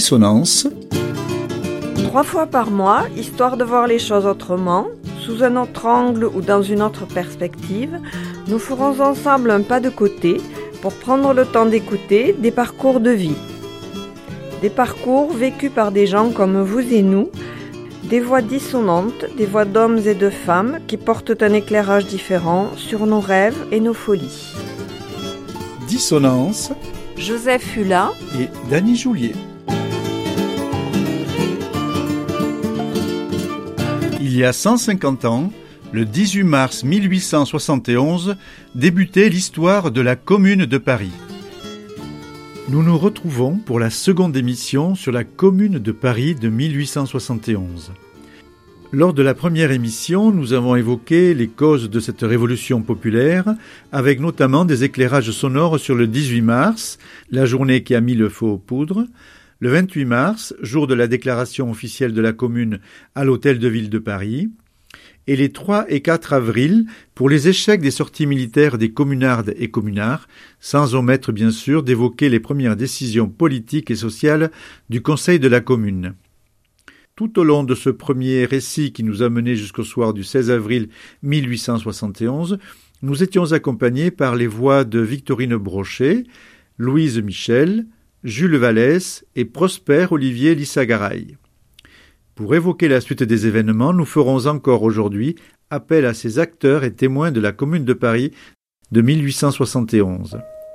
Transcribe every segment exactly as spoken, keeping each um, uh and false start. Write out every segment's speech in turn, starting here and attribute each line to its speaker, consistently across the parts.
Speaker 1: Dissonance.
Speaker 2: Trois fois par mois, histoire de voir les choses autrement, sous un autre angle ou dans une autre perspective, nous ferons ensemble un pas de côté pour prendre le temps d'écouter des parcours de vie. Des parcours vécus par des gens comme vous et nous, des voix dissonantes, des voix d'hommes et de femmes qui portent un éclairage différent sur nos rêves et nos folies.
Speaker 1: Dissonance.
Speaker 2: Joseph Hula
Speaker 1: et Dany Joulier. Il y a cent cinquante ans, le dix-huit mars mille huit cent soixante et onze, débutait l'histoire de la Commune de Paris. Nous nous retrouvons pour la seconde émission sur la Commune de Paris de mille huit cent soixante et onze. Lors de la première émission, nous avons évoqué les causes de cette révolution populaire, avec notamment des éclairages sonores sur le dix-huit mars, la journée qui a mis le feu aux poudres, le vingt-huit mars, jour de la déclaration officielle de la Commune à l'Hôtel de Ville de Paris, et les trois et quatre avril pour les échecs des sorties militaires des communardes et communards, sans omettre bien sûr d'évoquer les premières décisions politiques et sociales du Conseil de la Commune. Tout au long de ce premier récit qui nous a menés jusqu'au soir du seize avril mille huit cent soixante et onze, nous étions accompagnés par les voix de Victorine Brochet, Louise Michel, Jules Vallès et Prosper Olivier Lissagaray. Pour évoquer la suite des événements, nous ferons encore aujourd'hui appel à ces acteurs et témoins de la Commune de Paris de mille huit cent soixante et onze.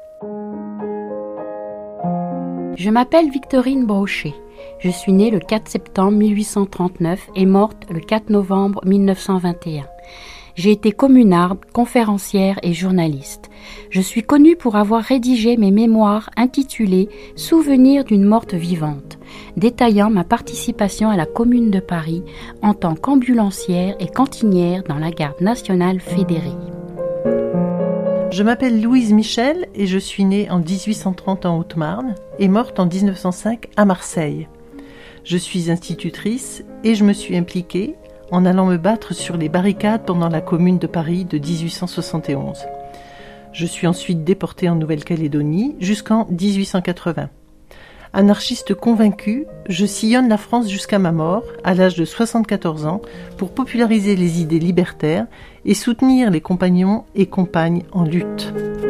Speaker 3: Je m'appelle Victorine Brochet. Je suis née le quatre septembre mille huit cent trente-neuf et morte le quatre novembre mille neuf cent vingt et un. J'ai été communarde, conférencière et journaliste. Je suis connue pour avoir rédigé mes mémoires intitulés « Souvenirs d'une morte vivante », détaillant ma participation à la Commune de Paris en tant qu'ambulancière et cantinière dans la garde nationale fédérée.
Speaker 4: Je m'appelle Louise Michel et je suis née en dix-huit cent trente en Haute-Marne et morte en dix-neuf cent cinq à Marseille. Je suis institutrice et je me suis impliquée en allant me battre sur les barricades pendant la Commune de Paris de dix-huit cent soixante et onze. Je suis ensuite déportée en Nouvelle-Calédonie jusqu'en dix-huit cent quatre-vingts. Anarchiste convaincue, je sillonne la France jusqu'à ma mort, à l'âge de soixante-quatorze ans, pour populariser les idées libertaires et soutenir les compagnons et compagnes en lutte.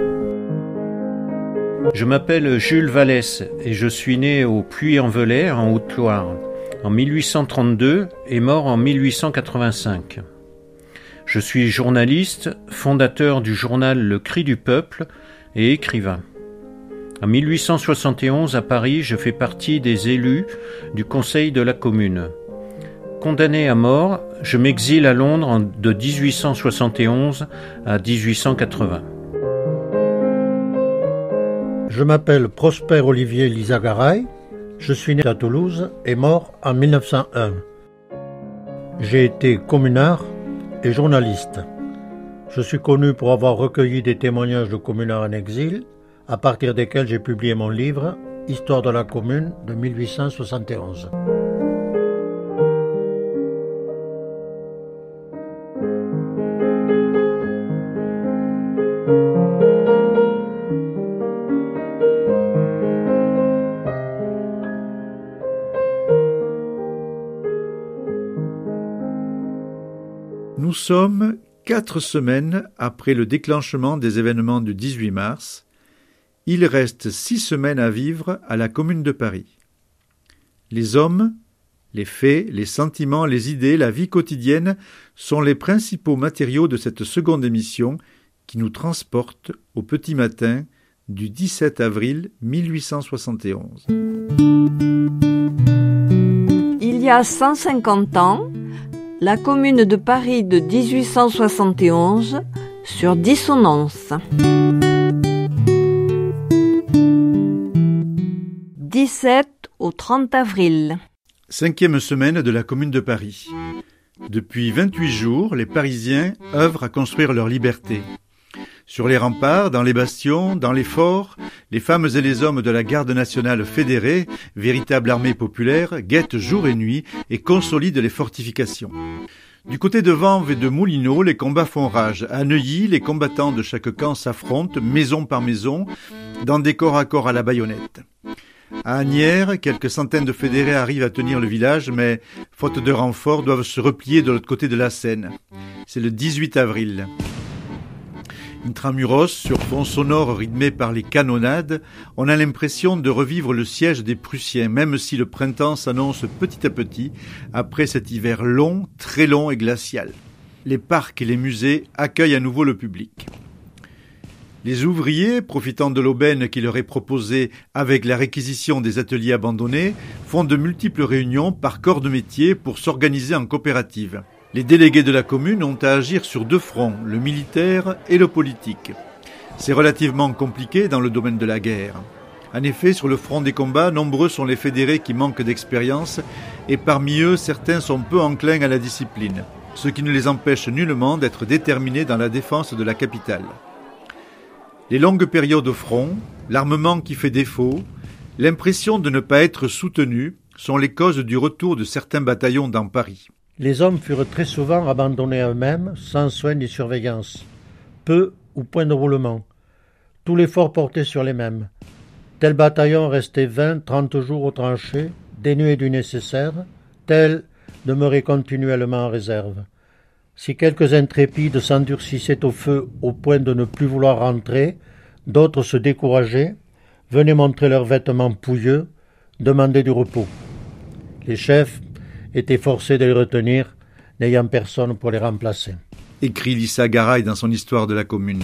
Speaker 5: Je m'appelle Jules Vallès et je suis né au Puy-en-Velay, en Haute-Loire, en mille huit cent trente-deux et mort en mille huit cent quatre-vingt-cinq. Je suis journaliste, fondateur du journal Le Cri du Peuple et écrivain. En mille huit cent soixante et onze, à Paris, je fais partie des élus du Conseil de la Commune. Condamné à mort, je m'exile à Londres de dix-huit cent soixante et onze à dix-huit cent quatre-vingts.
Speaker 6: Je m'appelle Prosper Olivier Lissagaray, je suis né à Toulouse et mort en mille neuf cent un. J'ai été communard et journaliste. Je suis connu pour avoir recueilli des témoignages de communards en exil, à partir desquels j'ai publié mon livre « Histoire de la Commune » de mille huit cent soixante et onze.
Speaker 1: Nous sommes quatre semaines après le déclenchement des événements du dix-huit mars. Il reste six semaines à vivre à la Commune de Paris. Les hommes, les faits, les sentiments, les idées, la vie quotidienne sont les principaux matériaux de cette seconde émission qui nous transporte au petit matin du dix-sept avril mille huit cent soixante et onze.
Speaker 2: Il y a cent cinquante ans, la Commune de Paris de dix-huit cent soixante et onze sur Dissonance. dix-sept au trente avril.
Speaker 1: Cinquième semaine de la Commune de Paris. Depuis vingt-huit jours, les Parisiens œuvrent à construire leur liberté. Sur les remparts, dans les bastions, dans les forts, les femmes et les hommes de la garde nationale fédérée, véritable armée populaire, guettent jour et nuit et consolident les fortifications. Du côté de Vanves et de Moulineaux, les combats font rage. À Neuilly, les combattants de chaque camp s'affrontent, maison par maison, dans des corps à corps à la baïonnette. À Asnières, quelques centaines de fédérés arrivent à tenir le village, mais, faute de renfort, doivent se replier de l'autre côté de la Seine. C'est le dix-huit avril. Intramuros, sur fond sonore rythmé par les canonnades, on a l'impression de revivre le siège des Prussiens, même si le printemps s'annonce petit à petit, après cet hiver long, très long et glacial. Les parcs et les musées accueillent à nouveau le public. Les ouvriers, profitant de l'aubaine qui leur est proposée avec la réquisition des ateliers abandonnés, font de multiples réunions par corps de métier pour s'organiser en coopérative. Les délégués de la commune ont à agir sur deux fronts, le militaire et le politique. C'est relativement compliqué dans le domaine de la guerre. En effet, sur le front des combats, nombreux sont les fédérés qui manquent d'expérience et parmi eux, certains sont peu enclins à la discipline, ce qui ne les empêche nullement d'être déterminés dans la défense de la capitale. Les longues périodes au front, l'armement qui fait défaut, l'impression de ne pas être soutenu sont les causes du retour de certains bataillons dans Paris.
Speaker 6: Les hommes furent très souvent abandonnés à eux-mêmes, sans soin ni surveillance. Peu ou point de roulement. Tout l'effort porté sur les mêmes. Tel bataillon restait vingt, trente jours aux tranchées, dénué du nécessaire, tel demeurait continuellement en réserve. Si quelques intrépides s'endurcissaient au feu au point de ne plus vouloir rentrer, d'autres se décourageaient, venaient montrer leurs vêtements pouilleux, demandaient du repos. Les chefs étaient forcés de les retenir, n'ayant personne pour les remplacer.
Speaker 1: Écrit Lissa Garay dans son histoire de la commune.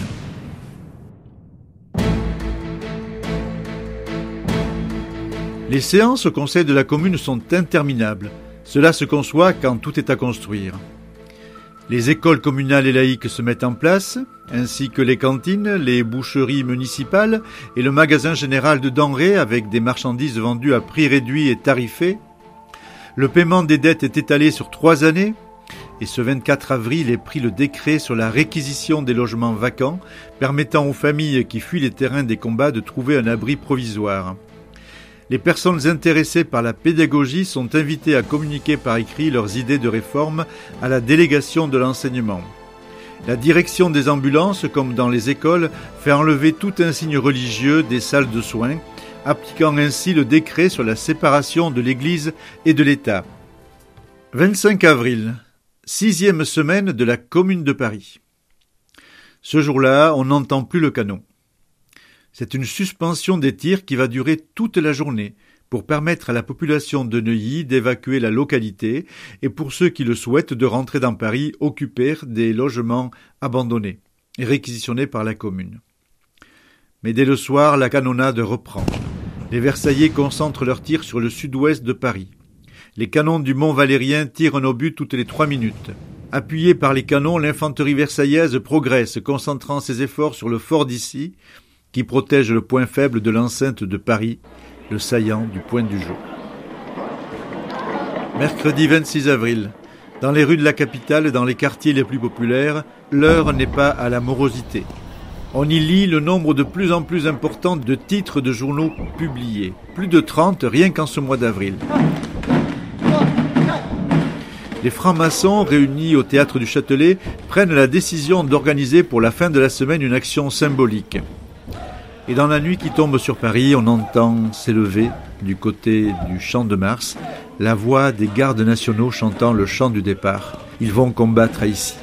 Speaker 1: Les séances au conseil de la commune sont interminables. Cela se conçoit quand tout est à construire. Les écoles communales et laïques se mettent en place, ainsi que les cantines, les boucheries municipales et le magasin général de denrées avec des marchandises vendues à prix réduit et tarifés. Le paiement des dettes est étalé sur trois années et ce vingt-quatre avril est pris le décret sur la réquisition des logements vacants permettant aux familles qui fuient les terrains des combats de trouver un abri provisoire. Les personnes intéressées par la pédagogie sont invitées à communiquer par écrit leurs idées de réforme à la délégation de l'enseignement. La direction des ambulances, comme dans les écoles, fait enlever tout insigne religieux des salles de soins, appliquant ainsi le décret sur la séparation de l'Église et de l'État. vingt-cinq avril, sixième semaine de la Commune de Paris. Ce jour-là, on n'entend plus le canon. C'est une suspension des tirs qui va durer toute la journée pour permettre à la population de Neuilly d'évacuer la localité et pour ceux qui le souhaitent de rentrer dans Paris occuper des logements abandonnés et réquisitionnés par la commune. Mais dès le soir, la canonnade reprend. Les Versaillais concentrent leurs tirs sur le sud-ouest de Paris. Les canons du Mont Valérien tirent un obus toutes les trois minutes. Appuyée par les canons, l'infanterie versaillaise progresse, concentrant ses efforts sur le fort d'Issy, qui protège le point faible de l'enceinte de Paris, le saillant du Point du Joux. Mercredi vingt-six avril. Dans les rues de la capitale, dans les quartiers les plus populaires, l'heure n'est pas à la morosité. On y lit le nombre de plus en plus important de titres de journaux publiés. Plus de trente rien qu'en ce mois d'avril. Les francs-maçons, réunis au théâtre du Châtelet, prennent la décision d'organiser pour la fin de la semaine une action symbolique. Et dans la nuit qui tombe sur Paris, on entend s'élever, du côté du Champ de Mars, la voix des gardes nationaux chantant le chant du départ. Ils vont combattre à Issy.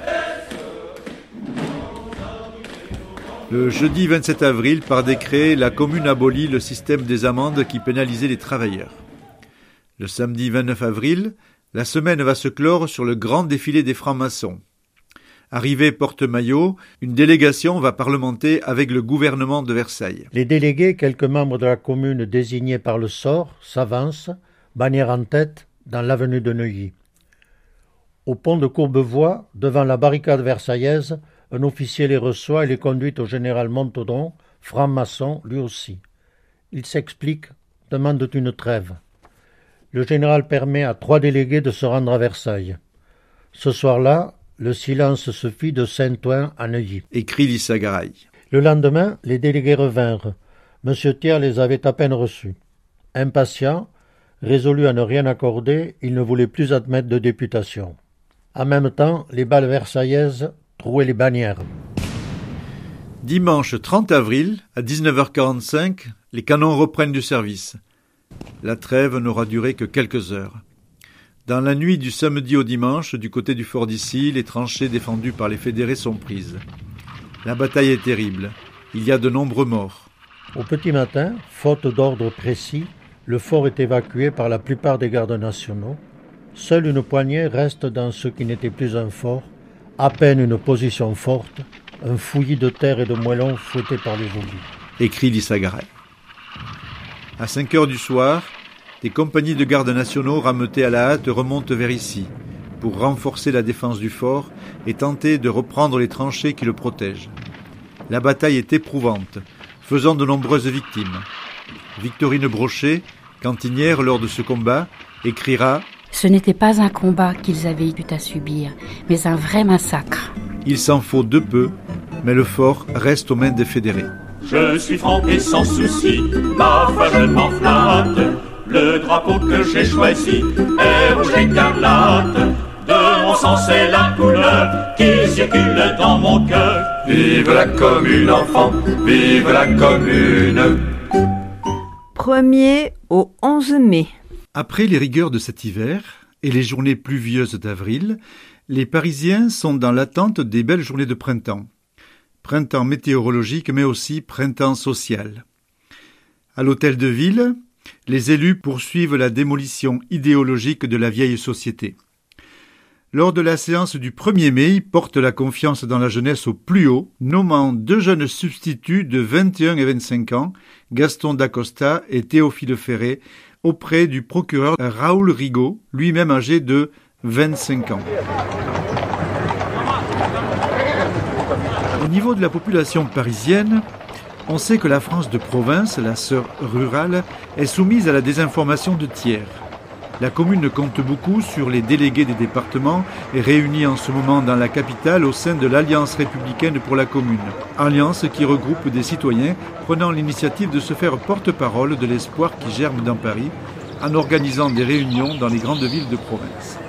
Speaker 1: Le jeudi vingt-sept avril, par décret, la commune abolit le système des amendes qui pénalisait les travailleurs. Le samedi vingt-neuf avril, la semaine va se clore sur le grand défilé des francs-maçons. Arrivé Porte-Maillot, une délégation va parlementer avec le gouvernement de Versailles.
Speaker 6: Les délégués, quelques membres de la commune désignés par le sort, s'avancent, bannière en tête, dans l'avenue de Neuilly. Au pont de Courbevoie, devant la barricade versaillaise, un officier les reçoit et les conduit au général Montaudoin, franc-maçon lui aussi. Ils s'expliquent, demandent une trêve. Le général permet à trois délégués de se rendre à Versailles. Ce soir-là, le silence se fit de Saint-Ouen à Neuilly.
Speaker 1: Écrit Lissa Garay.
Speaker 6: Le lendemain, les délégués revinrent. Monsieur Thiers les avait à peine reçus. Impatient, résolu à ne rien accorder, il ne voulait plus admettre de députation. En même temps, les balles versaillaises trouaient les bannières.
Speaker 1: Dimanche trente avril, à dix-neuf heures quarante-cinq, les canons reprennent du service. La trêve n'aura duré que quelques heures. Dans la nuit du samedi au dimanche, du côté du fort d'Issy, les tranchées défendues par les fédérés sont prises. La bataille est terrible. Il y a de nombreux morts.
Speaker 6: Au petit matin, faute d'ordre précis, le fort est évacué par la plupart des gardes nationaux. Seule une poignée reste dans ce qui n'était plus un fort, à peine une position forte, un fouillis de terre et de moellons fouettés par les obus.
Speaker 1: Écrit Lissagaray. À cinq heures du soir, des compagnies de gardes nationaux rameutées à la hâte remontent vers ici, pour renforcer la défense du fort et tenter de reprendre les tranchées qui le protègent. La bataille est éprouvante, faisant de nombreuses victimes. Victorine Brochet, cantinière lors de ce combat, écrira «
Speaker 3: Ce n'était pas un combat qu'ils avaient eu à subir, mais un vrai massacre.
Speaker 1: Il s'en faut de peu, mais le fort reste aux mains des fédérés.
Speaker 7: Je suis franc et sans souci, ma foi je m'en flatte. Le drapeau que j'ai choisi est rouge écarlate. De mon sang c'est la couleur qui circule dans mon cœur. Vive la commune enfant, vive la commune.
Speaker 2: premier au onze mai.
Speaker 1: Après les rigueurs de cet hiver et les journées pluvieuses d'avril, les Parisiens sont dans l'attente des belles journées de printemps. Printemps météorologique, mais aussi printemps social. À l'hôtel de ville, les élus poursuivent la démolition idéologique de la vieille société. Lors de la séance du premier mai, ils portent la confiance dans la jeunesse au plus haut, nommant deux jeunes substituts de vingt et un et vingt-cinq ans, Gaston Dacosta et Théophile Ferré, auprès du procureur Raoul Rigaud, lui-même âgé de vingt-cinq ans. Au niveau de la population parisienne, on sait que la France de province, la sœur rurale, est soumise à la désinformation de tiers. La commune compte beaucoup sur les délégués des départements et réunis en ce moment dans la capitale au sein de l'Alliance républicaine pour la commune. Alliance qui regroupe des citoyens prenant l'initiative de se faire porte-parole de l'espoir qui germe dans Paris en organisant des réunions dans les grandes villes de province.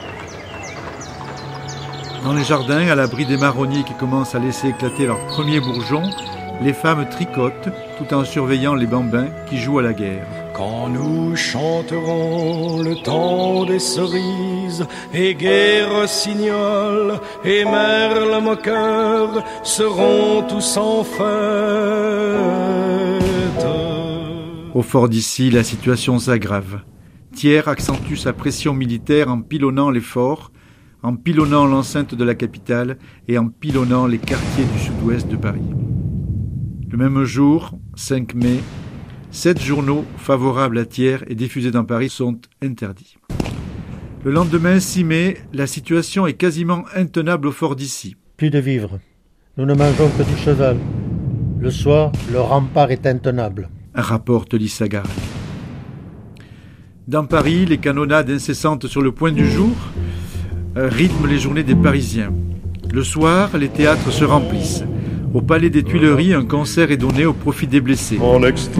Speaker 1: Dans les jardins, à l'abri des marronniers qui commencent à laisser éclater leurs premiers bourgeons, les femmes tricotent tout en surveillant les bambins qui jouent à la guerre.
Speaker 8: Quand nous chanterons le temps des cerises, et Gai Rossignol et Merle Moqueur seront tous en fête.
Speaker 1: Au fort d'Issy, la situation s'aggrave. Thiers accentue sa pression militaire en pilonnant les forts, en pilonnant l'enceinte de la capitale et en pilonnant les quartiers du sud-ouest de Paris. Le même jour, cinq mai, sept journaux favorables à Thiers et diffusés dans Paris sont interdits. Le lendemain, six mai, la situation est quasiment intenable au fort d'Issy.
Speaker 6: Plus de vivres. Nous ne mangeons que du cheval. Le soir, le rempart est intenable,
Speaker 1: rapporte Lissagaray. Dans Paris, les canonnades incessantes sur le point du jour rythment les journées des Parisiens. Le soir, les théâtres se remplissent. Au Palais des Tuileries, un concert est donné au profit des blessés.
Speaker 8: En extase.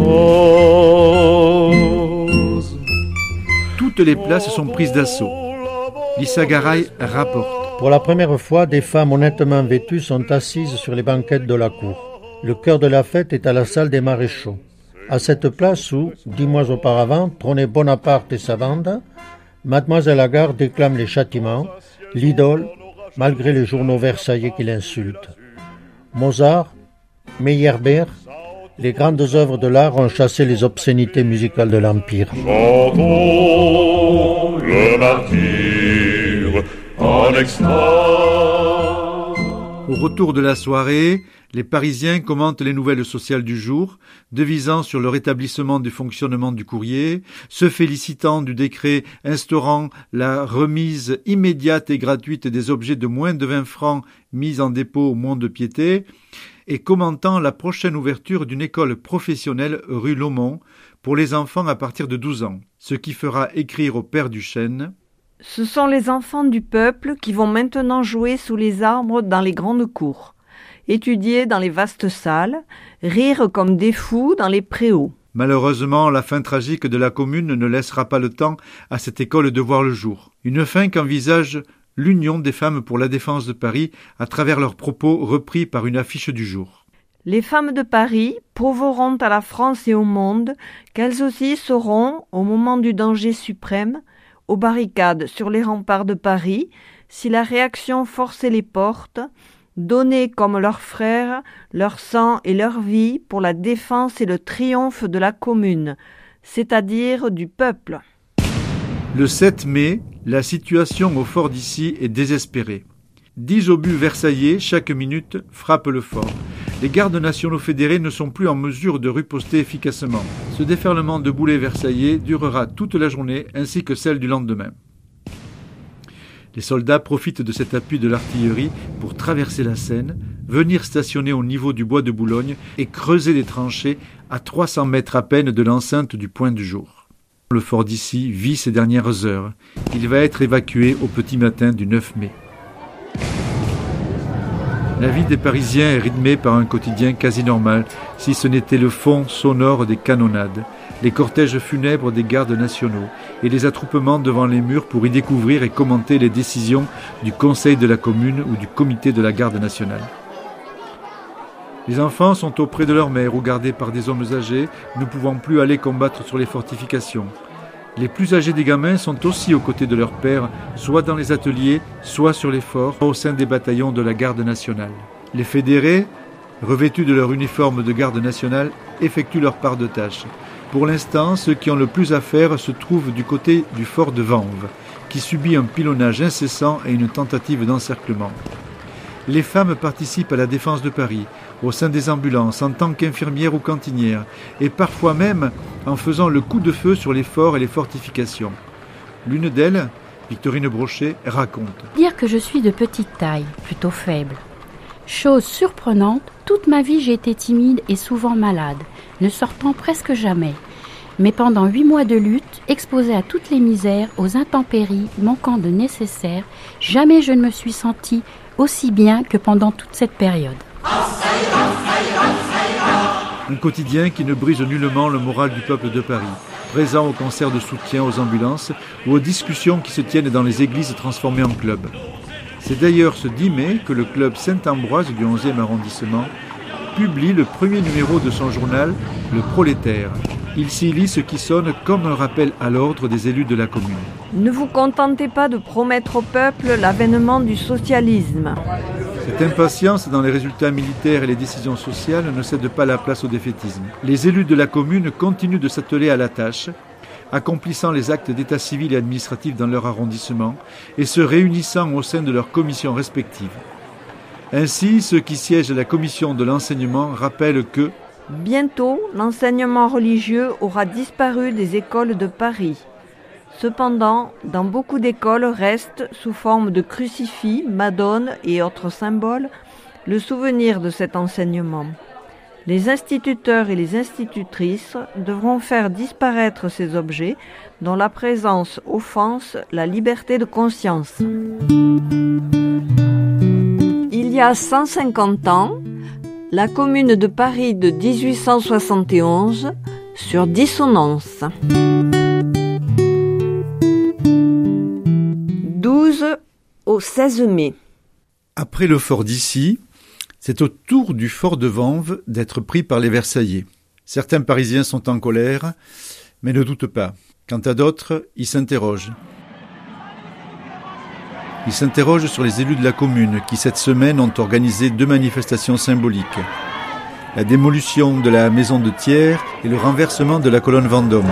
Speaker 1: Toutes les places sont prises d'assaut. Lissagaray rapporte.
Speaker 6: Pour la première fois, des femmes honnêtement vêtues sont assises sur les banquettes de la cour. Le cœur de la fête est à la salle des Maréchaux. À cette place où, dix mois auparavant, trônaient Bonaparte et sa bande, Mademoiselle Lagarde déclame les châtiments, l'idole, malgré les journaux versaillais qui l'insultent. Mozart, Meyerbeer, les grandes œuvres de l'art ont chassé les obscénités musicales de l'Empire.
Speaker 7: Chantons le martyr en extase.
Speaker 1: Au retour de la soirée, les Parisiens commentent les nouvelles sociales du jour, devisant sur le rétablissement du fonctionnement du courrier, se félicitant du décret instaurant la remise immédiate et gratuite des objets de moins de vingt francs mis en dépôt au mont-de-piété, et commentant la prochaine ouverture d'une école professionnelle rue Lomont pour les enfants à partir de douze ans, ce qui fera écrire au père Duchesne
Speaker 2: « Ce sont les enfants du peuple qui vont maintenant jouer sous les arbres dans les grandes cours, étudier dans les vastes salles, rire comme des fous dans les préaux. »
Speaker 1: Malheureusement, la fin tragique de la commune ne laissera pas le temps à cette école de voir le jour. Une fin qu'envisage l'Union des femmes pour la défense de Paris à travers leurs propos repris par une affiche du jour.
Speaker 2: Les femmes de Paris prouveront à la France et au monde qu'elles aussi seront, au moment du danger suprême, aux barricades sur les remparts de Paris, si la réaction forçait les portes, donner comme leurs frères leur sang et leur vie pour la défense et le triomphe de la commune, c'est-à-dire du peuple.
Speaker 1: Le sept mai, la situation au fort d'Issy est désespérée. Dix obus versaillais, chaque minute, frappent le fort. Les gardes nationaux fédérés ne sont plus en mesure de riposter efficacement. Ce déferlement de boulets versaillais durera toute la journée ainsi que celle du lendemain. Les soldats profitent de cet appui de l'artillerie pour traverser la Seine, venir stationner au niveau du bois de Boulogne et creuser des tranchées à trois cents mètres à peine de l'enceinte du Point du Jour. Le fort d'Issy vit ces dernières heures. Il va être évacué au petit matin du neuf mai. La vie des Parisiens est rythmée par un quotidien quasi normal, si ce n'était le fond sonore des canonnades, les cortèges funèbres des gardes nationaux et les attroupements devant les murs pour y découvrir et commenter les décisions du Conseil de la Commune ou du Comité de la Garde nationale. Les enfants sont auprès de leur mère ou gardés par des hommes âgés, ne pouvant plus aller combattre sur les fortifications. Les plus âgés des gamins sont aussi aux côtés de leur père, soit dans les ateliers, soit sur les forts, au sein des bataillons de la garde nationale. Les fédérés, revêtus de leur uniforme de garde nationale, effectuent leur part de tâches. Pour l'instant, ceux qui ont le plus à faire se trouvent du côté du fort de Vanves, qui subit un pilonnage incessant et une tentative d'encerclement. Les femmes participent à la défense de Paris, au sein des ambulances, en tant qu'infirmières ou cantinières, et parfois même en faisant le coup de feu sur les forts et les fortifications. L'une d'elles, Victorine Brochet, raconte.
Speaker 3: Dire que je suis de petite taille, plutôt faible. Chose surprenante, toute ma vie j'ai été timide et souvent malade, ne sortant presque jamais. Mais pendant huit mois de lutte, exposée à toutes les misères, aux intempéries, manquant de nécessaire, jamais je ne me suis sentie aussi bien que pendant toute cette période.
Speaker 1: Un quotidien qui ne brise nullement le moral du peuple de Paris, présent aux concerts de soutien aux ambulances ou aux discussions qui se tiennent dans les églises transformées en clubs. C'est d'ailleurs ce dix mai que le club Saint-Ambroise du onzième arrondissement publie le premier numéro de son journal, Le Prolétaire. Il s'y lit ce qui sonne comme un rappel à l'ordre des élus de la commune.
Speaker 2: Ne vous contentez pas de promettre au peuple l'avènement du socialisme.
Speaker 1: Cette impatience dans les résultats militaires et les décisions sociales ne cède pas la place au défaitisme. Les élus de la commune continuent de s'atteler à la tâche, accomplissant les actes d'état civil et administratif dans leur arrondissement et se réunissant au sein de leurs commissions respectives. Ainsi, ceux qui siègent à la commission de l'enseignement rappellent que
Speaker 2: bientôt, l'enseignement religieux aura disparu des écoles de Paris. Cependant, dans beaucoup d'écoles reste, sous forme de crucifix, madones et autres symboles, le souvenir de cet enseignement. Les instituteurs et les institutrices devront faire disparaître ces objets dont la présence offense la liberté de conscience. Il y a cent cinquante ans, la commune de Paris de dix-huit cent soixante et onze sur Dissonance. douze au seize mai.
Speaker 1: Après le fort d'Issy, c'est au tour du fort de Vanves d'être pris par les Versaillais. Certains Parisiens sont en colère, mais ne doutent pas. Quant à d'autres, ils s'interrogent. Ils s'interrogent sur les élus de la commune qui, cette semaine, ont organisé deux manifestations symboliques. La démolition de la maison de Thiers et le renversement de la colonne Vendôme.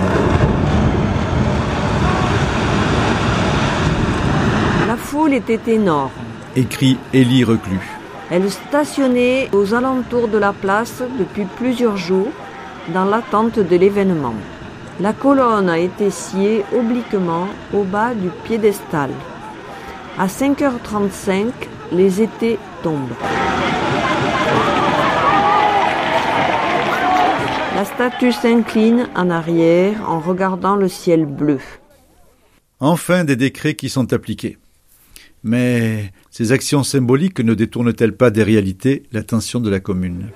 Speaker 2: La foule était énorme,
Speaker 1: écrit Élie Reclus.
Speaker 2: Elle stationnait aux alentours de la place depuis plusieurs jours dans l'attente de l'événement. La colonne a été sciée obliquement au bas du piédestal. À cinq heures trente-cinq, les étés tombent. La statue s'incline en arrière en regardant le ciel bleu.
Speaker 1: Enfin des décrets qui sont appliqués. Mais ces actions symboliques ne détournent-elles pas des réalités l'attention de la commune?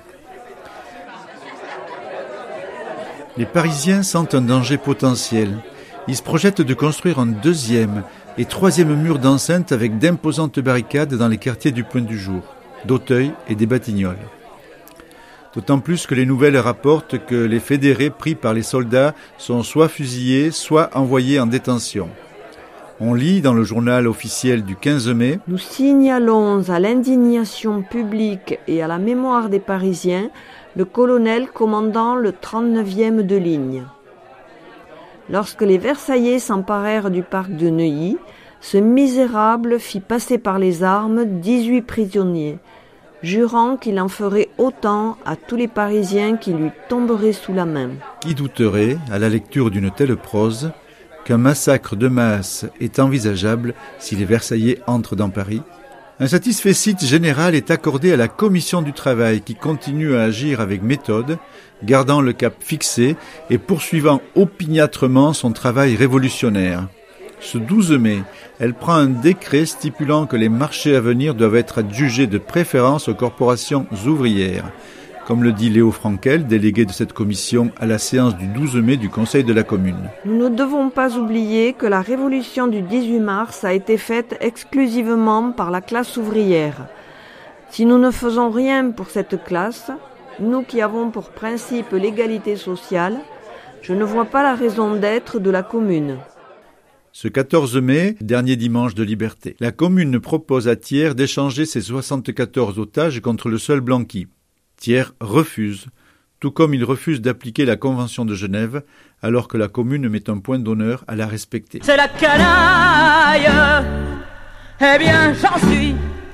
Speaker 1: Les Parisiens sentent un danger potentiel. Ils se projettent de construire un deuxième et troisième mur d'enceinte avec d'imposantes barricades dans les quartiers du Point du Jour, d'Auteuil et des Batignolles. D'autant plus que les nouvelles rapportent que les fédérés pris par les soldats sont soit fusillés, soit envoyés en détention. On lit dans le journal officiel du quinze mai «
Speaker 2: Nous signalons à l'indignation publique et à la mémoire des Parisiens le colonel commandant le trente-neuvième de ligne. Lorsque les Versaillais s'emparèrent du parc de Neuilly, ce misérable fit passer par les armes dix-huit prisonniers, jurant qu'il en ferait autant à tous les Parisiens qui lui tomberaient sous la main. »
Speaker 1: Qui douterait, à la lecture d'une telle prose, qu'un massacre de masse est envisageable si les Versaillais entrent dans Paris? Un satisfecit général est accordé à la Commission du Travail qui continue à agir avec méthode, gardant le cap fixé et poursuivant opiniâtrement son travail révolutionnaire. Ce douze mai, elle prend un décret stipulant que les marchés à venir doivent être adjugés de préférence aux corporations ouvrières, comme le dit Léo Frankel, délégué de cette commission à la séance du douze mai du Conseil de la Commune.
Speaker 2: Nous ne devons pas oublier que la révolution du dix-huit mars a été faite exclusivement par la classe ouvrière. Si nous ne faisons rien pour cette classe, nous qui avons pour principe l'égalité sociale, je ne vois pas la raison d'être de la Commune.
Speaker 1: Ce quatorze mai, dernier dimanche de liberté, la Commune propose à Thiers d'échanger ses soixante-quatorze otages contre le seul Blanqui. Thiers refuse, tout comme il refuse d'appliquer la Convention de Genève, alors que la Commune met un point d'honneur à la respecter.
Speaker 9: C'est la canaille, eh bien j'en suis.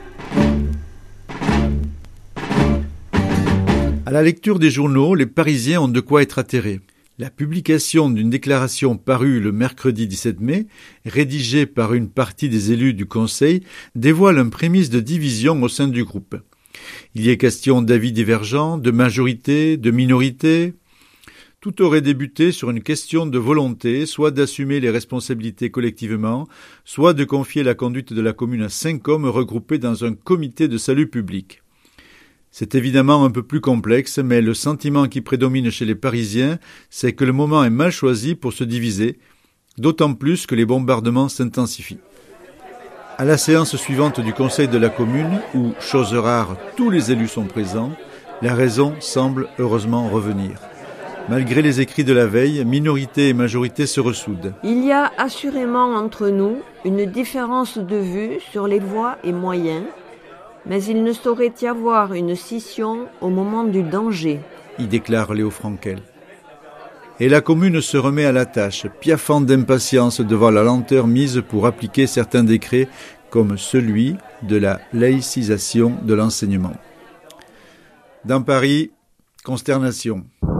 Speaker 1: À la lecture des journaux, les Parisiens ont de quoi être atterrés. La publication d'une déclaration parue le mercredi dix-sept mai, rédigée par une partie des élus du Conseil, dévoile un prémisse de division au sein du groupe. Il y est question d'avis divergents, de majorité, de minorité. Tout aurait débuté sur une question de volonté, soit d'assumer les responsabilités collectivement, soit de confier la conduite de la commune à cinq hommes regroupés dans un comité de salut public. C'est évidemment un peu plus complexe, mais le sentiment qui prédomine chez les Parisiens, c'est que le moment est mal choisi pour se diviser, d'autant plus que les bombardements s'intensifient. À la séance suivante du Conseil de la Commune, où, chose rare, tous les élus sont présents, la raison semble heureusement revenir. Malgré les écrits de la veille, minorité et majorité se ressoudent.
Speaker 2: Il y a assurément entre nous une différence de vue sur les voies et moyens, mais il ne saurait y avoir une scission au moment du danger,
Speaker 1: y déclare Léo Frankel. Et la commune se remet à la tâche, piaffant d'impatience devant la lenteur mise pour appliquer certains décrets, comme celui de la laïcisation de l'enseignement. Dans Paris, consternation.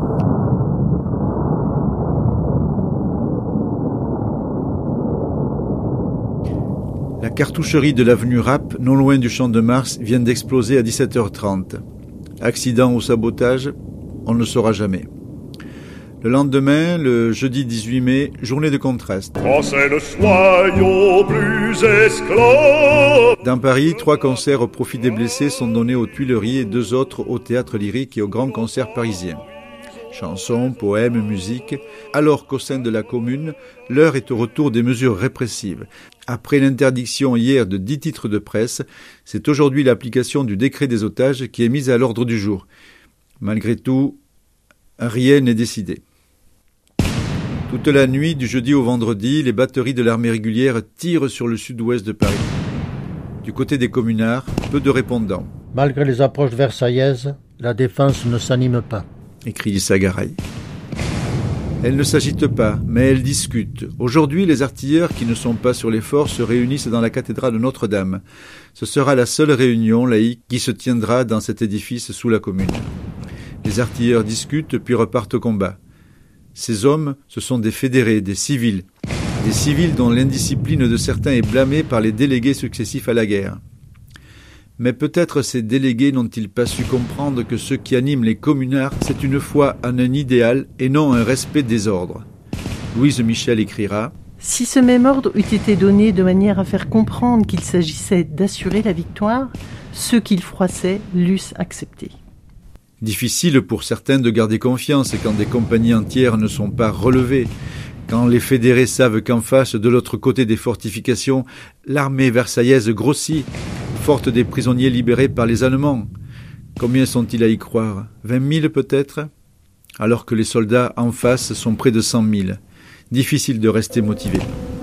Speaker 1: La cartoucherie de l'avenue Rapp, non loin du Champ de Mars, vient d'exploser à dix-sept heures trente. Accident ou sabotage, on ne le saura jamais. Le lendemain, le jeudi dix-huit mai, journée de contraste.
Speaker 7: Français, ne soyons plus esclaves.
Speaker 1: Dans Paris, trois concerts au profit des blessés sont donnés aux Tuileries et deux autres au Théâtre Lyrique et au Grand Concert parisien. Chansons, poèmes, musique, alors qu'au sein de la commune, l'heure est au retour des mesures répressives. Après l'interdiction hier de dix titres de presse, c'est aujourd'hui l'application du décret des otages qui est mise à l'ordre du jour. Malgré tout, rien n'est décidé. Toute la nuit, du jeudi au vendredi, les batteries de l'armée régulière tirent sur le sud-ouest de Paris. Du côté des communards, peu de répondants.
Speaker 6: Malgré les approches versaillaises, la défense ne s'anime pas,
Speaker 1: écrit Lisa Garay. Elle ne s'agite pas, mais elle discute. Aujourd'hui, les artilleurs qui ne sont pas sur les forts se réunissent dans la cathédrale de Notre-Dame. Ce sera la seule réunion laïque qui se tiendra dans cet édifice sous la commune. Les artilleurs discutent puis repartent au combat. Ces hommes, ce sont des fédérés, des civils. Des civils dont l'indiscipline de certains est blâmée par les délégués successifs à la guerre. Mais peut-être ces délégués n'ont-ils pas su comprendre que ce qui anime les communards, c'est une foi en un idéal et non un respect des ordres. Louise Michel écrira
Speaker 4: « Si ce même ordre eût été donné de manière à faire comprendre qu'il s'agissait d'assurer la victoire, ceux qu'il froissait l'eussent accepté. »
Speaker 1: Difficile pour certains de garder confiance quand des compagnies entières ne sont pas relevées, quand les fédérés savent qu'en face, de l'autre côté des fortifications, l'armée versaillaise grossit, forte des prisonniers libérés par les Allemands, Combien sont-ils à y croire? Vingt mille peut-être? Alors que les soldats en face sont près de cent mille. Difficile de rester motivé.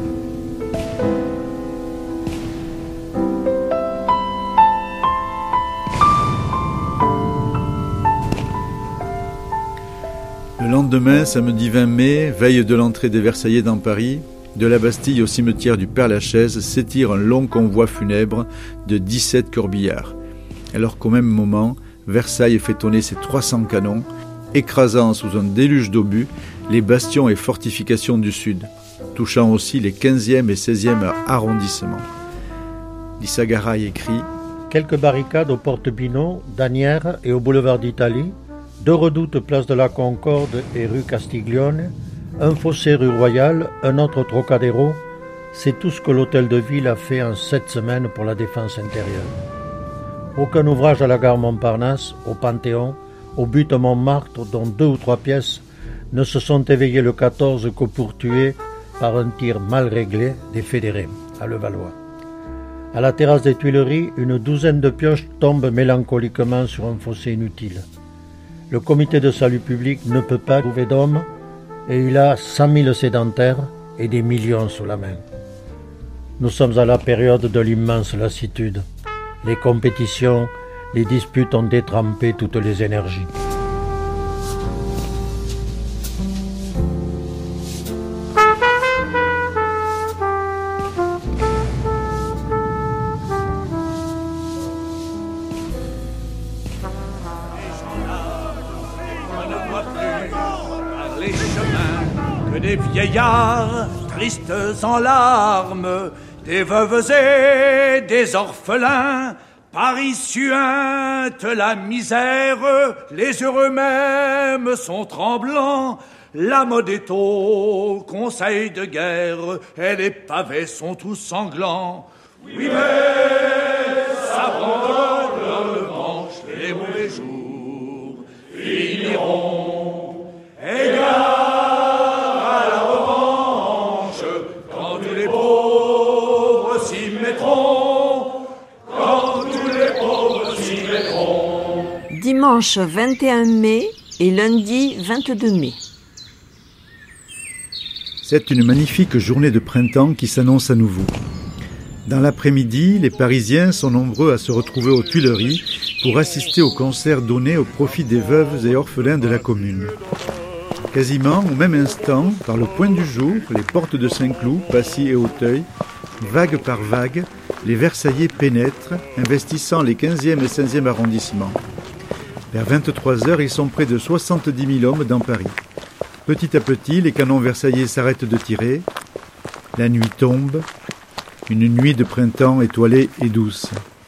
Speaker 1: Le lendemain, samedi vingt mai, veille de l'entrée des Versaillais dans Paris, de la Bastille au cimetière du Père-Lachaise s'étire un long convoi funèbre de dix-sept corbillards. Alors qu'au même moment, Versailles fait tonner ses trois cents canons, écrasant sous un déluge d'obus les bastions et fortifications du Sud, touchant aussi les quinzième et seizième arrondissements. Lissagaray écrit
Speaker 6: « Quelques barricades aux portes Binot, d'Asnières et au boulevard d'Italie, deux redoutes place de la Concorde et rue Castiglione, un fossé rue Royale, un autre Trocadéro, c'est tout ce que l'hôtel de ville a fait en sept semaines pour la défense intérieure. Aucun ouvrage à la gare Montparnasse, au Panthéon, au but Montmartre, dont deux ou trois pièces ne se sont éveillées le quatorze que pour tuer, par un tir mal réglé, des fédérés, à Levallois. À la terrasse des Tuileries, une douzaine de pioches tombent mélancoliquement sur un fossé inutile. Le comité de salut public ne peut pas trouver d'hommes, et il a cent mille sédentaires et des millions sous la main. Nous sommes à la période de l'immense lassitude. Les compétitions, les disputes ont détrempé toutes les énergies.
Speaker 7: Les chemins que des vieillards tristes en larmes, des veuves et des orphelins, Paris suinte la misère, les heureux mêmes sont tremblants. La mode est au conseil de guerre, et les pavés sont tous sanglants. Oui, mais s'abandonne le manche, les mauvais jours finiront. Et gare à la revanche, quand tous les pauvres s'y mettront, quand tous les pauvres s'y mettront.
Speaker 2: Dimanche vingt et un mai et lundi vingt-deux mai.
Speaker 1: C'est une magnifique journée de printemps qui s'annonce à nouveau. Dans l'après-midi, les Parisiens sont nombreux à se retrouver aux Tuileries pour assister au concert donné au profit des veuves et orphelins de la commune. Quasiment au même instant, par le point du jour, les portes de Saint-Cloud, Passy et Auteuil, vague par vague, les Versaillais pénètrent, investissant les quinzième et seizième arrondissements. Vers vingt-trois heures, ils sont près de soixante-dix mille hommes dans Paris. Petit à petit, les canons versaillais s'arrêtent de tirer. La nuit tombe, une nuit de printemps étoilée et douce.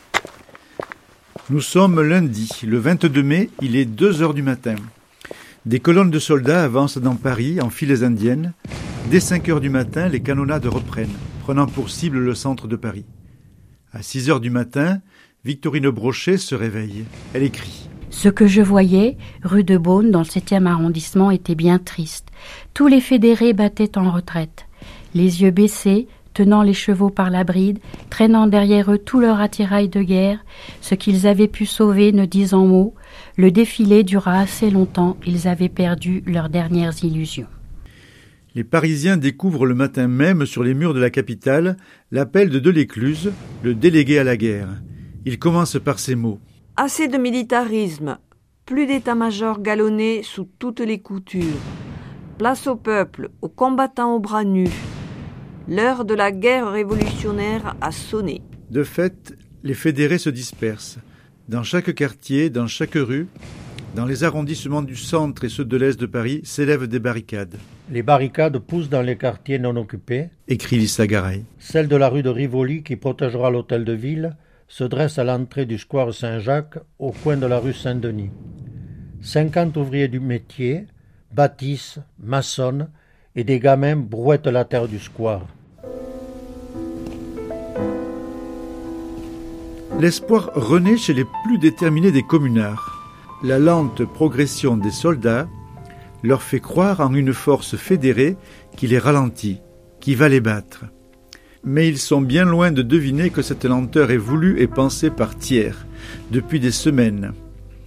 Speaker 1: Nous sommes lundi, le vingt-deux mai, il est deux heures du matin. Des colonnes de soldats avancent dans Paris en files indiennes. Dès cinq heures du matin, les canonnades reprennent, prenant pour cible le centre de Paris. À six heures du matin, Victorine Brochet se réveille. Elle écrit.
Speaker 3: Ce que je voyais, rue de Beaune, dans le septième arrondissement, était bien triste. Tous les fédérés battaient en retraite. Les yeux baissés, tenant les chevaux par la bride, traînant derrière eux tout leur attirail de guerre, ce qu'ils avaient pu sauver ne disant mot, le défilé dura assez longtemps, ils avaient perdu leurs dernières illusions.
Speaker 1: Les Parisiens découvrent le matin même sur les murs de la capitale l'appel de Delécluze, le délégué à la guerre. Il commence par ces mots.
Speaker 2: Assez de militarisme, plus d'état-major galonné sous toutes les coutures. Place au peuple, aux combattants aux bras nus. L'heure de la guerre révolutionnaire a sonné.
Speaker 1: De fait, les fédérés se dispersent. Dans chaque quartier, dans chaque rue, dans les arrondissements du centre et ceux de l'est de Paris, s'élèvent des barricades.
Speaker 6: Les barricades poussent dans les quartiers non occupés,
Speaker 1: écrit Lissagaray.
Speaker 6: Celle de la rue de Rivoli, qui protégera l'hôtel de ville, se dresse à l'entrée du square Saint-Jacques, au coin de la rue Saint-Denis. Cinquante ouvriers du métier, bâtissent, maçonnent, et des gamins brouettent la terre du square.
Speaker 1: L'espoir renaît chez les plus déterminés des communards. La lente progression des soldats leur fait croire en une force fédérée qui les ralentit, qui va les battre. Mais ils sont bien loin de deviner que cette lenteur est voulue et pensée par Thiers depuis des semaines.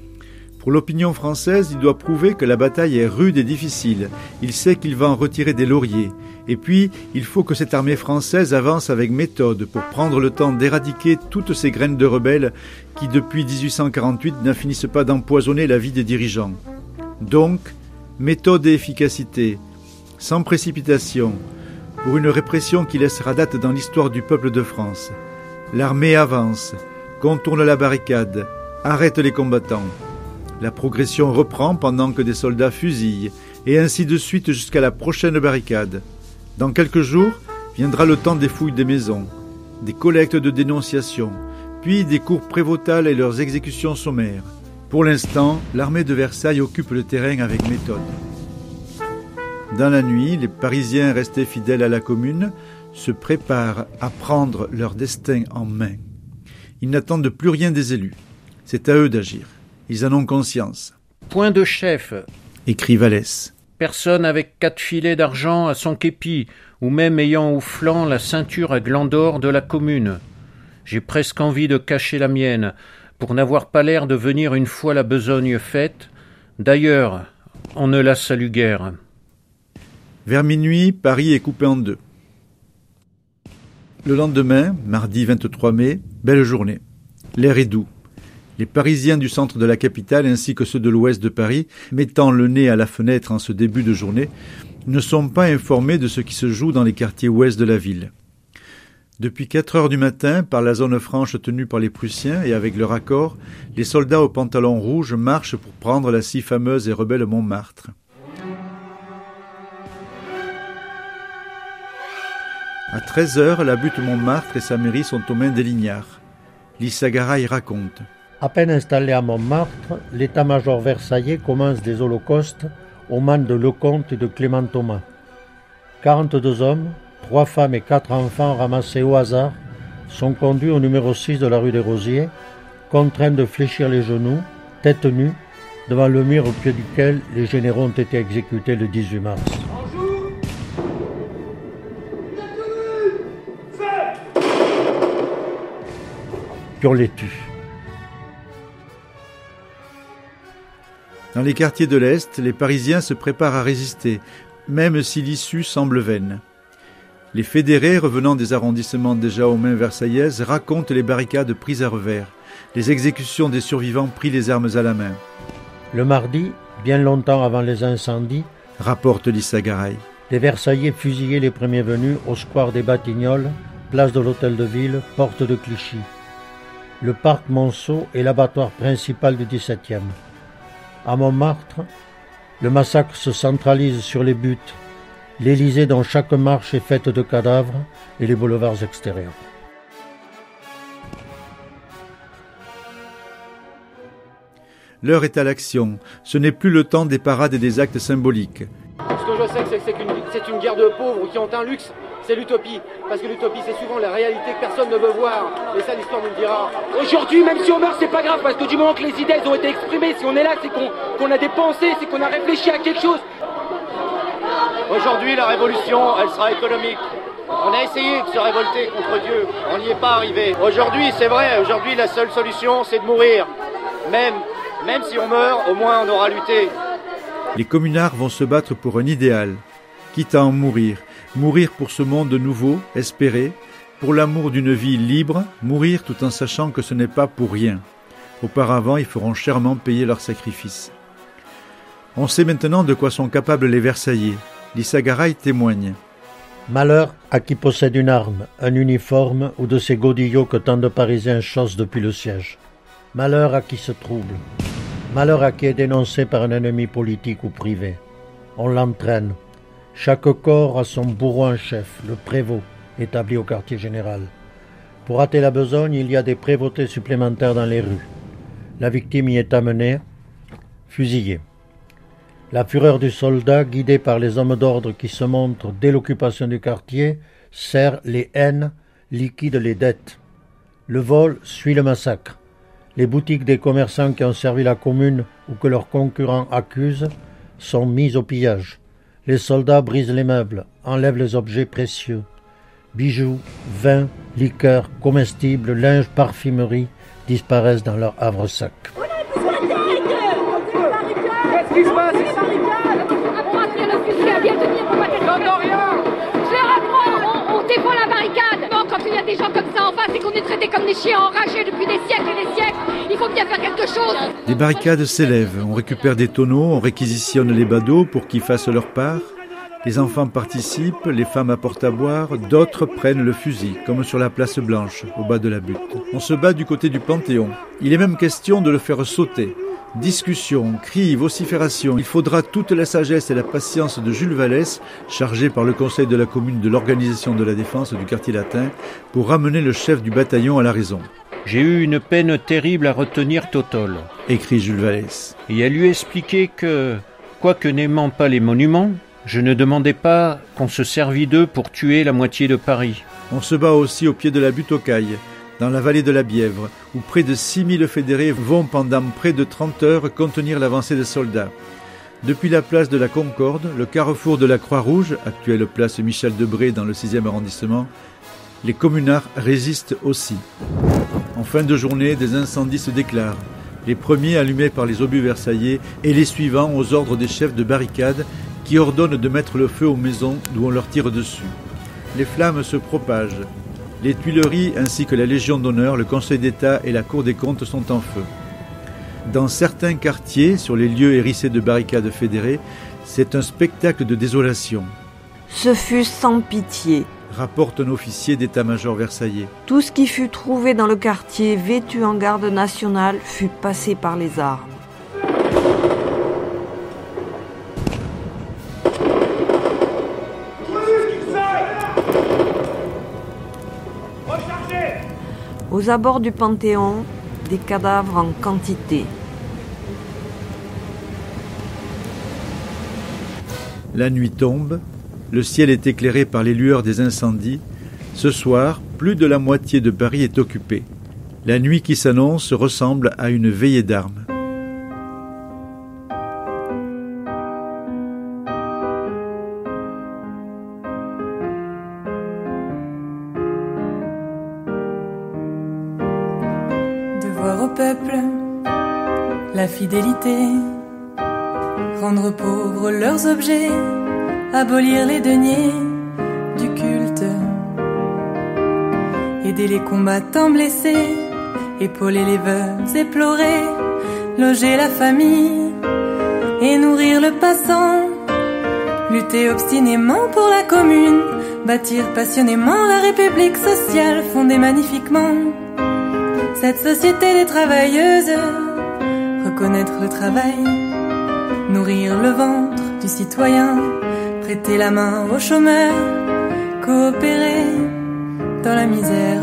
Speaker 1: Pour l'opinion française, il doit prouver que la bataille est rude et difficile. Il sait qu'il va en retirer des lauriers. Et puis, il faut que cette armée française avance avec méthode pour prendre le temps d'éradiquer toutes ces graines de rebelles qui, depuis dix-huit cent quarante-huit, n'en finissent pas d'empoisonner la vie des dirigeants. Donc, méthode et efficacité, sans précipitation, pour une répression qui laissera date dans l'histoire du peuple de France. L'armée avance, contourne la barricade, arrête les combattants. La progression reprend pendant que des soldats fusillent, et ainsi de suite jusqu'à la prochaine barricade. Dans quelques jours, viendra le temps des fouilles des maisons, des collectes de dénonciations, puis des cours prévôtales et leurs exécutions sommaires. Pour l'instant, l'armée de Versailles occupe le terrain avec méthode. Dans la nuit, les Parisiens restés fidèles à la Commune se préparent à prendre leur destin en main. Ils n'attendent plus rien des élus. C'est à eux d'agir. Ils en ont conscience.
Speaker 5: Point de chef,
Speaker 1: écrit Vallès.
Speaker 5: Personne avec quatre filets d'argent à son képi, ou même ayant au flanc la ceinture à gland d'or de la Commune. J'ai presque envie de cacher la mienne, pour n'avoir pas l'air de venir une fois la besogne faite. D'ailleurs, on ne la salue guère.
Speaker 1: Vers minuit, Paris est coupé en deux. Le lendemain, mardi vingt-trois mai, belle journée. L'air est doux. Les Parisiens du centre de la capitale ainsi que ceux de l'ouest de Paris, mettant le nez à la fenêtre en ce début de journée, ne sont pas informés de ce qui se joue dans les quartiers ouest de la ville. Depuis quatre heures du matin, par la zone franche tenue par les Prussiens et avec leur accord, les soldats aux pantalons rouges marchent pour prendre la si fameuse et rebelle Montmartre. À treize heures, la butte Montmartre et sa mairie sont aux mains des lignards. Lissagaray raconte.
Speaker 6: À peine installé à Montmartre, l'état-major versaillais commence des holocaustes aux mains de Lecomte et de Clément Thomas. quarante-deux hommes, trois femmes et quatre enfants ramassés au hasard sont conduits au numéro six de la rue des Rosiers, contraints de fléchir les genoux, tête nue, devant le mur au pied duquel les généraux ont été exécutés le dix-huit mars. Puis on les tue.
Speaker 1: Dans les quartiers de l'Est, les Parisiens se préparent à résister, même si l'issue semble vaine. Les fédérés, revenant des arrondissements déjà aux mains versaillaises, racontent les barricades prises à revers, les exécutions des survivants pris les armes à la main.
Speaker 6: Le mardi, bien longtemps avant les incendies,
Speaker 1: rapporte Lissagaray,
Speaker 6: les Versaillais fusillaient les premiers venus au square des Batignolles, place de l'Hôtel de Ville, porte de Clichy. Le parc Monceau est l'abattoir principal du dix-septième. À Montmartre, le massacre se centralise sur les buttes, l'Élysée dont chaque marche est faite de cadavres et les boulevards extérieurs.
Speaker 1: L'heure est à l'action. Ce n'est plus le temps des parades et des actes symboliques.
Speaker 10: Ce que je sais, c'est que c'est une, c'est une guerre de pauvres qui ont un luxe, c'est l'utopie. Parce que l'utopie, c'est souvent la réalité que personne ne veut voir. Et ça, l'histoire nous le dira. Aujourd'hui, même si on meurt, c'est pas grave, parce que du moment que les idées elles ont été exprimées, si on est là, c'est qu'on, qu'on a des pensées, c'est qu'on a réfléchi à quelque chose.
Speaker 11: Aujourd'hui, la révolution, elle sera économique. On a essayé de se révolter contre Dieu, on n'y est pas arrivé. Aujourd'hui, c'est vrai, aujourd'hui, la seule solution, c'est de mourir. Même, même si on meurt, au moins on aura lutté.
Speaker 1: Les communards vont se battre pour un idéal, quitte à en mourir. Mourir pour ce monde nouveau, espéré, pour l'amour d'une vie libre, mourir tout en sachant que ce n'est pas pour rien. Auparavant, ils feront chèrement payer leur sacrifice. On sait maintenant de quoi sont capables les Versaillais. Lissagaray témoigne.
Speaker 6: Malheur à qui possède une arme, un uniforme ou de ces godillots que tant de Parisiens chaussent depuis le siège. Malheur à qui se trouble. Malheur à qui est dénoncé par un ennemi politique ou privé. On l'entraîne. Chaque corps a son bourreau en chef, le prévôt, établi au quartier général. Pour hâter la besogne, il y a des prévôtés supplémentaires dans les rues. La victime y est amenée, fusillée. La fureur du soldat, guidé par les hommes d'ordre qui se montrent dès l'occupation du quartier, serre les haines, liquide les dettes. Le vol suit le massacre. Les boutiques des commerçants qui ont servi la commune ou que leurs concurrents accusent sont mises au pillage. Les soldats brisent les meubles, enlèvent les objets précieux. Bijoux, vins, liqueurs, comestibles, linge, parfumerie disparaissent dans leur havre-sac.
Speaker 9: On a besoin d'aide!
Speaker 10: Qu'est-ce qui se passe ici?
Speaker 12: On va tenir le fusil à bien tenir pour pas t'être...
Speaker 10: J'entends rien.
Speaker 12: Je reprends, on, on défend la barricade. Non, quand il y a des gens comme ça en face et qu'on est traités comme des chiens enragés depuis des siècles et des siècles, il faut bien faire quelque chose.
Speaker 1: Des barricades s'élèvent, on récupère des tonneaux, on réquisitionne les badauds pour qu'ils fassent leur part. Les enfants participent, les femmes apportent à boire, d'autres prennent le fusil, comme sur la place Blanche, au bas de la butte. On se bat du côté du Panthéon. Il est même question de le faire sauter. Discussions, cris, vociférations. Il faudra toute la sagesse et la patience de Jules Vallès, chargé par le conseil de la commune de l'organisation de la défense du quartier latin, pour ramener le chef du bataillon à la raison.
Speaker 5: J'ai eu une peine terrible à retenir Totol,
Speaker 1: écrit Jules Vallès,
Speaker 5: et à lui expliquer que, quoique n'aimant pas les monuments, je ne demandais pas qu'on se servît d'eux pour tuer la moitié de Paris.
Speaker 1: On se bat aussi au pied de la butte aux Cailles, dans la vallée de la Bièvre, où près de six mille fédérés vont pendant près de trente heures contenir l'avancée des soldats. Depuis la place de la Concorde, le carrefour de la Croix-Rouge, actuelle place Michel Debré dans le sixième arrondissement, les communards résistent aussi. En fin de journée, des incendies se déclarent. Les premiers allumés par les obus versaillais et les suivants aux ordres des chefs de barricade qui ordonnent de mettre le feu aux maisons d'où on leur tire dessus. Les flammes se propagent. Les Tuileries ainsi que la Légion d'honneur, le Conseil d'État et la Cour des comptes sont en feu. Dans certains quartiers, sur les lieux hérissés de barricades fédérées, c'est un spectacle de désolation.
Speaker 2: Ce fut sans pitié,
Speaker 1: rapporte un officier d'état-major versaillais.
Speaker 2: Tout ce qui fut trouvé dans le quartier vêtu en garde nationale fut passé par les armes. Aux abords du Panthéon, des cadavres en quantité.
Speaker 1: La nuit tombe, le ciel est éclairé par les lueurs des incendies. Ce soir, plus de la moitié de Paris est occupée. La nuit qui s'annonce ressemble à une veillée d'armes.
Speaker 13: Devoir au peuple la fidélité, rendre pauvres leurs objets, abolir les deniers du culte, aider les combattants blessés, épauler les veuves éplorées, loger la famille et nourrir le passant, lutter obstinément pour la commune, bâtir passionnément la république sociale fondée magnifiquement. Cette société des travailleuses, reconnaître le travail, nourrir le ventre du citoyen, prêter la main aux chômeurs, coopérer dans la misère,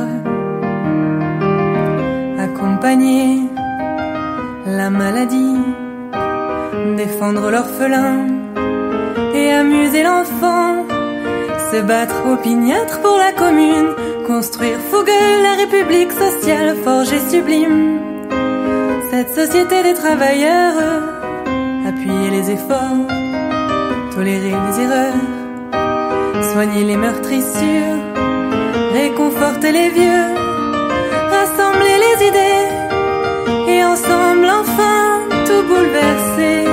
Speaker 13: accompagner la maladie, défendre l'orphelin et amuser l'enfant, se battre au opiniâtre pour la commune, construire fougueux la république sociale forgée sublime. Cette société des travailleurs, appuyer les efforts, tolérer les erreurs, soigner les meurtrissures, réconforter les vieux, rassembler les idées et ensemble enfin tout bouleverser.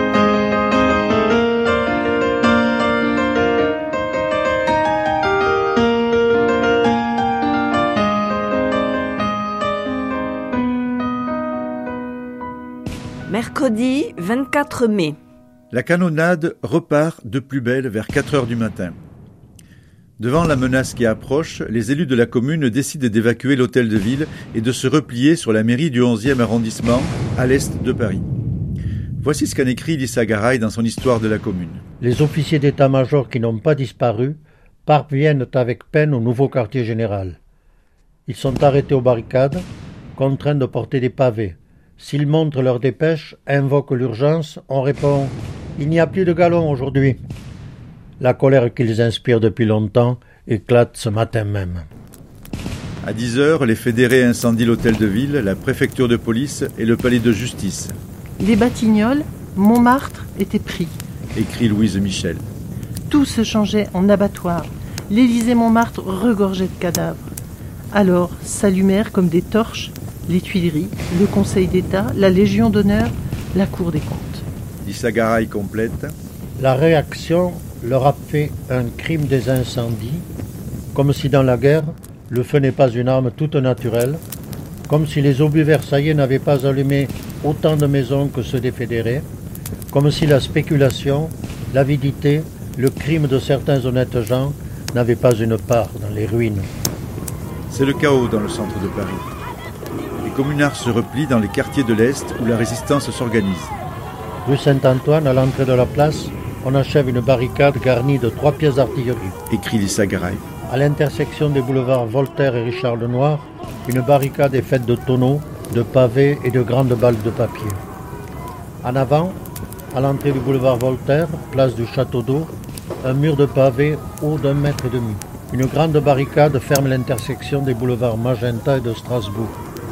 Speaker 2: Mercredi vingt-quatre mai.
Speaker 1: La canonnade repart de plus belle vers quatre heures du matin. Devant la menace qui approche, les élus de la commune décident d'évacuer l'hôtel de ville et de se replier sur la mairie du onzième arrondissement, à l'est de Paris. Voici ce qu'en écrit Lisa Garay dans son histoire de la commune.
Speaker 6: Les officiers d'état-major qui n'ont pas disparu parviennent avec peine au nouveau quartier général. Ils sont arrêtés aux barricades, contraints de porter des pavés. S'ils montrent leur dépêche, invoquent l'urgence, on répond « Il n'y a plus de galons aujourd'hui ». La colère qu'ils inspirent depuis longtemps éclate ce matin même.
Speaker 1: À dix heures, les fédérés incendient l'hôtel de ville, la préfecture de police et le palais de justice.
Speaker 4: Les Batignolles, Montmartre étaient pris.
Speaker 1: Écrit Louise Michel.
Speaker 4: Tout se changeait en abattoir. L'Élysée-Montmartre regorgeait de cadavres. Alors s'allumèrent comme des torches les Tuileries, le Conseil d'État, la Légion d'honneur, la Cour des comptes.
Speaker 1: Lisa Garay complète.
Speaker 6: La réaction leur a fait un crime des incendies, comme si dans la guerre, le feu n'est pas une arme toute naturelle, comme si les obus versaillais n'avaient pas allumé autant de maisons que ceux des fédérés, comme si la spéculation, l'avidité, le crime de certains honnêtes gens n'avaient pas une part dans les ruines.
Speaker 1: C'est le chaos dans le centre de Paris. Les communards se replient dans les quartiers de l'Est où la résistance s'organise.
Speaker 6: Rue Saint-Antoine, à l'entrée de la place, on achève une barricade garnie de trois pièces d'artillerie.
Speaker 1: Écrit Lisa Garay.
Speaker 6: À l'intersection des boulevards Voltaire et Richard Lenoir, une barricade est faite de tonneaux, de pavés et de grandes balles de papier. En avant, à l'entrée du boulevard Voltaire, place du Château d'Eau, un mur de pavés haut d'un mètre et demi. Une grande barricade ferme l'intersection des boulevards Magenta et de Strasbourg.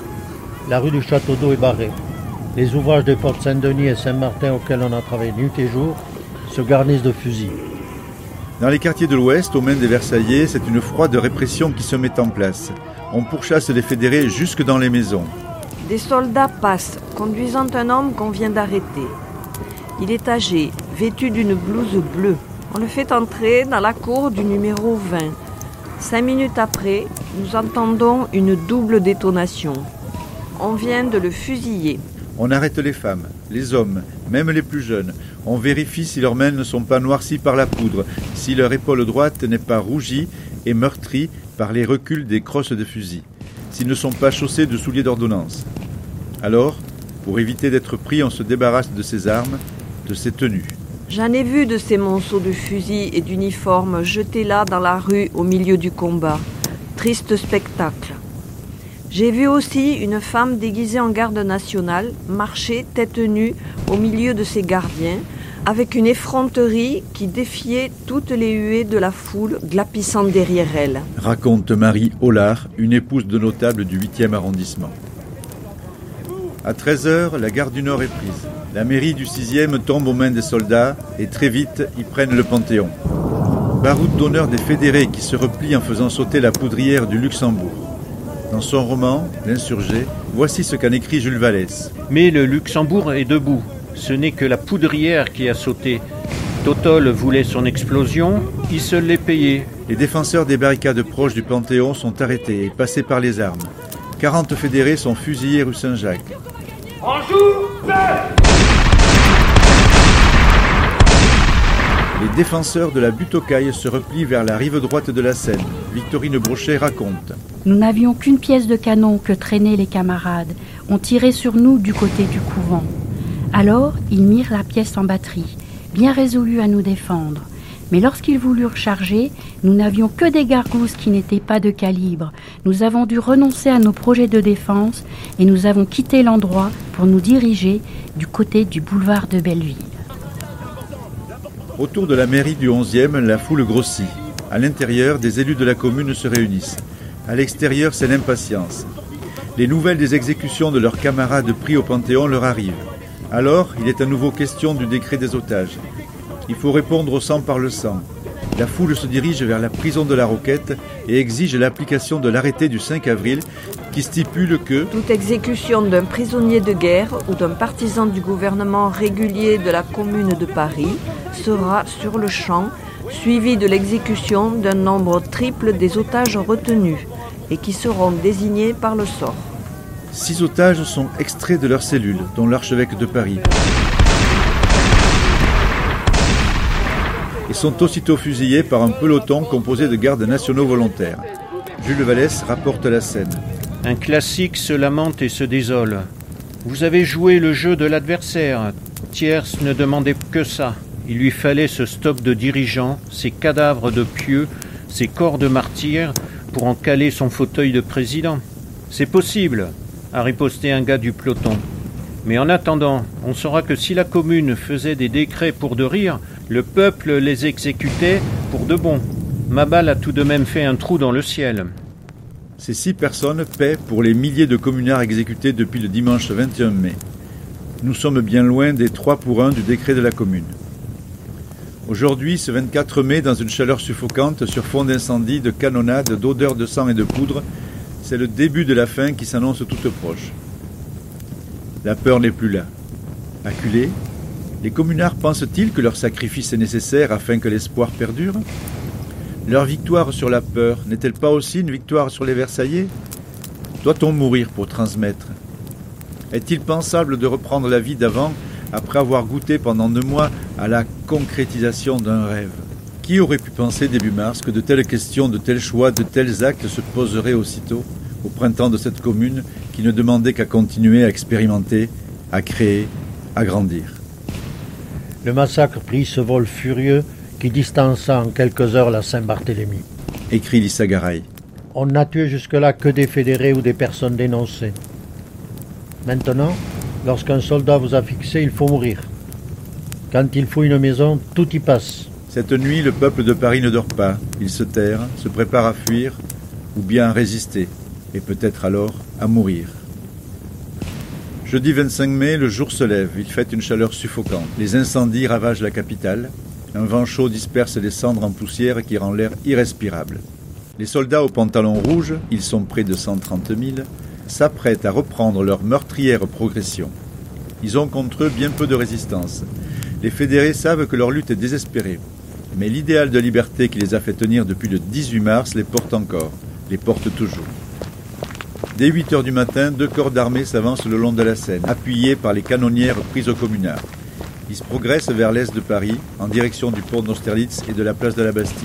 Speaker 6: La rue du Château d'Eau est barrée. Les ouvrages des portes Saint-Denis et Saint-Martin auxquels on a travaillé nuit et jour se garnissent de fusils.
Speaker 1: Dans les quartiers de l'Ouest, aux mains des Versaillais, c'est une froide répression qui se met en place. On pourchasse les fédérés jusque dans les maisons.
Speaker 2: Des soldats passent, conduisant un homme qu'on vient d'arrêter. Il est âgé, vêtu d'une blouse bleue. On le fait entrer dans la cour du numéro vingt. Cinq minutes après, nous entendons une double détonation. On vient de le fusiller.
Speaker 1: On arrête les femmes, les hommes, même les plus jeunes. On vérifie si leurs mains ne sont pas noircies par la poudre, si leur épaule droite n'est pas rougie et meurtrie par les reculs des crosses de fusil, s'ils ne sont pas chaussés de souliers d'ordonnance. Alors, pour éviter d'être pris, on se débarrasse de ses armes, de ses tenues.
Speaker 2: J'en ai vu de ces monceaux de fusils et d'uniformes jetés là dans la rue au milieu du combat. Triste spectacle. J'ai vu aussi une femme déguisée en garde nationale marcher tête nue au milieu de ses gardiens, avec une effronterie qui défiait toutes les huées de la foule glapissant derrière elle.
Speaker 1: Raconte Marie Hollard, une épouse de notable du huitième arrondissement. À treize heures, la gare du Nord est prise. La mairie du sixième tombe aux mains des soldats et très vite, ils prennent le Panthéon. Baroud d'honneur des fédérés qui se replient en faisant sauter la poudrière du Luxembourg. Dans son roman, L'insurgé, voici ce qu'en écrit Jules Vallès.
Speaker 5: Mais le Luxembourg est debout. Ce n'est que la poudrière qui a sauté. Totol voulait son explosion, il se l'est payé.
Speaker 1: Les défenseurs des barricades proches du Panthéon sont arrêtés et passés par les armes. quarante fédérés sont fusillés rue Saint-Jacques.
Speaker 7: En joue,
Speaker 1: Les défenseurs de la butte aux Cailles se replient vers la rive droite de la Seine. Victorine Brochet raconte.
Speaker 3: Nous n'avions qu'une pièce de canon que traînaient les camarades. On tirait sur nous du côté du couvent. Alors, ils mirent la pièce en batterie, bien résolus à nous défendre. Mais lorsqu'ils voulurent charger, nous n'avions que des gargousses qui n'étaient pas de calibre. Nous avons dû renoncer à nos projets de défense et nous avons quitté l'endroit pour nous diriger du côté du boulevard de Belleville.
Speaker 1: Autour de la mairie du onzième, la foule grossit. À l'intérieur, des élus de la commune se réunissent. À l'extérieur, c'est l'impatience. Les nouvelles des exécutions de leurs camarades pris au Panthéon leur arrivent. Alors, il est à nouveau question du décret des otages. Il faut répondre au sang par le sang. La foule se dirige vers la prison de la Roquette et exige l'application de l'arrêté du cinq avril qui stipule que
Speaker 2: toute exécution d'un prisonnier de guerre ou d'un partisan du gouvernement régulier de la commune de Paris sera sur le champ suivie de l'exécution d'un nombre triple des otages retenus et qui seront désignés par le sort.
Speaker 1: Six otages sont extraits de leurs cellules, dont l'archevêque de Paris. Ils sont aussitôt fusillés par un peloton composé de gardes nationaux volontaires. Jules Vallès rapporte la scène.
Speaker 5: Un classique se lamente et se désole. Vous avez joué le jeu de l'adversaire. Thiers ne demandait que ça. Il lui fallait ce stock de dirigeants, ces cadavres de pieux, ces corps de martyrs pour en caler son fauteuil de président. C'est possible, a riposté un gars du peloton. Mais en attendant, on saura que si la commune faisait des décrets pour de rire, le peuple les exécutait pour de bon. Ma balle a tout de même fait un trou dans le ciel.
Speaker 1: Ces six personnes paient pour les milliers de communards exécutés depuis le dimanche vingt et un mai. Nous sommes bien loin des trois pour un du décret de la commune. Aujourd'hui, ce vingt-quatre mai, dans une chaleur suffocante, sur fond d'incendie, de canonnade, d'odeur de sang et de poudre, c'est le début de la fin qui s'annonce toute proche. La peur n'est plus là. Acculés, Les communards pensent-ils que leur sacrifice est nécessaire afin que l'espoir perdure ? Leur victoire sur la peur n'est-elle pas aussi une victoire sur les Versaillais ? Doit-on mourir pour transmettre ? Est-il pensable de reprendre la vie d'avant après avoir goûté pendant deux mois à la concrétisation d'un rêve ? Qui aurait pu penser début mars que de telles questions, de tels choix, de tels actes se poseraient aussitôt, au printemps de cette commune qui ne demandait qu'à continuer à expérimenter, à créer, à grandir ?
Speaker 6: Le massacre prit ce vol furieux qui distança en quelques heures la Saint-Barthélemy.
Speaker 1: Écrit Lissa Garay.
Speaker 6: On n'a tué jusque-là que des fédérés ou des personnes dénoncées. Maintenant, lorsqu'un soldat vous a fixé, il faut mourir. Quand il faut une maison, tout y passe.
Speaker 1: Cette nuit, le peuple de Paris ne dort pas. Il se terre, se prépare à fuir, ou bien à résister, et peut-être alors à mourir. Jeudi vingt-cinq mai, le jour se lève, il fait une chaleur suffocante. Les incendies ravagent la capitale. Un vent chaud disperse les cendres en poussière qui rend l'air irrespirable. Les soldats aux pantalons rouges, ils sont près de cent trente mille, s'apprêtent à reprendre leur meurtrière progression. Ils ont contre eux bien peu de résistance. Les fédérés savent que leur lutte est désespérée. Mais l'idéal de liberté qui les a fait tenir depuis le dix-huit mars les porte encore, les porte toujours. Dès huit heures du matin, deux corps d'armée s'avancent le long de la Seine, appuyés par les canonnières prises au communard. Ils se progressent vers l'est de Paris, en direction du pont d'Austerlitz et de la place de la Bastille.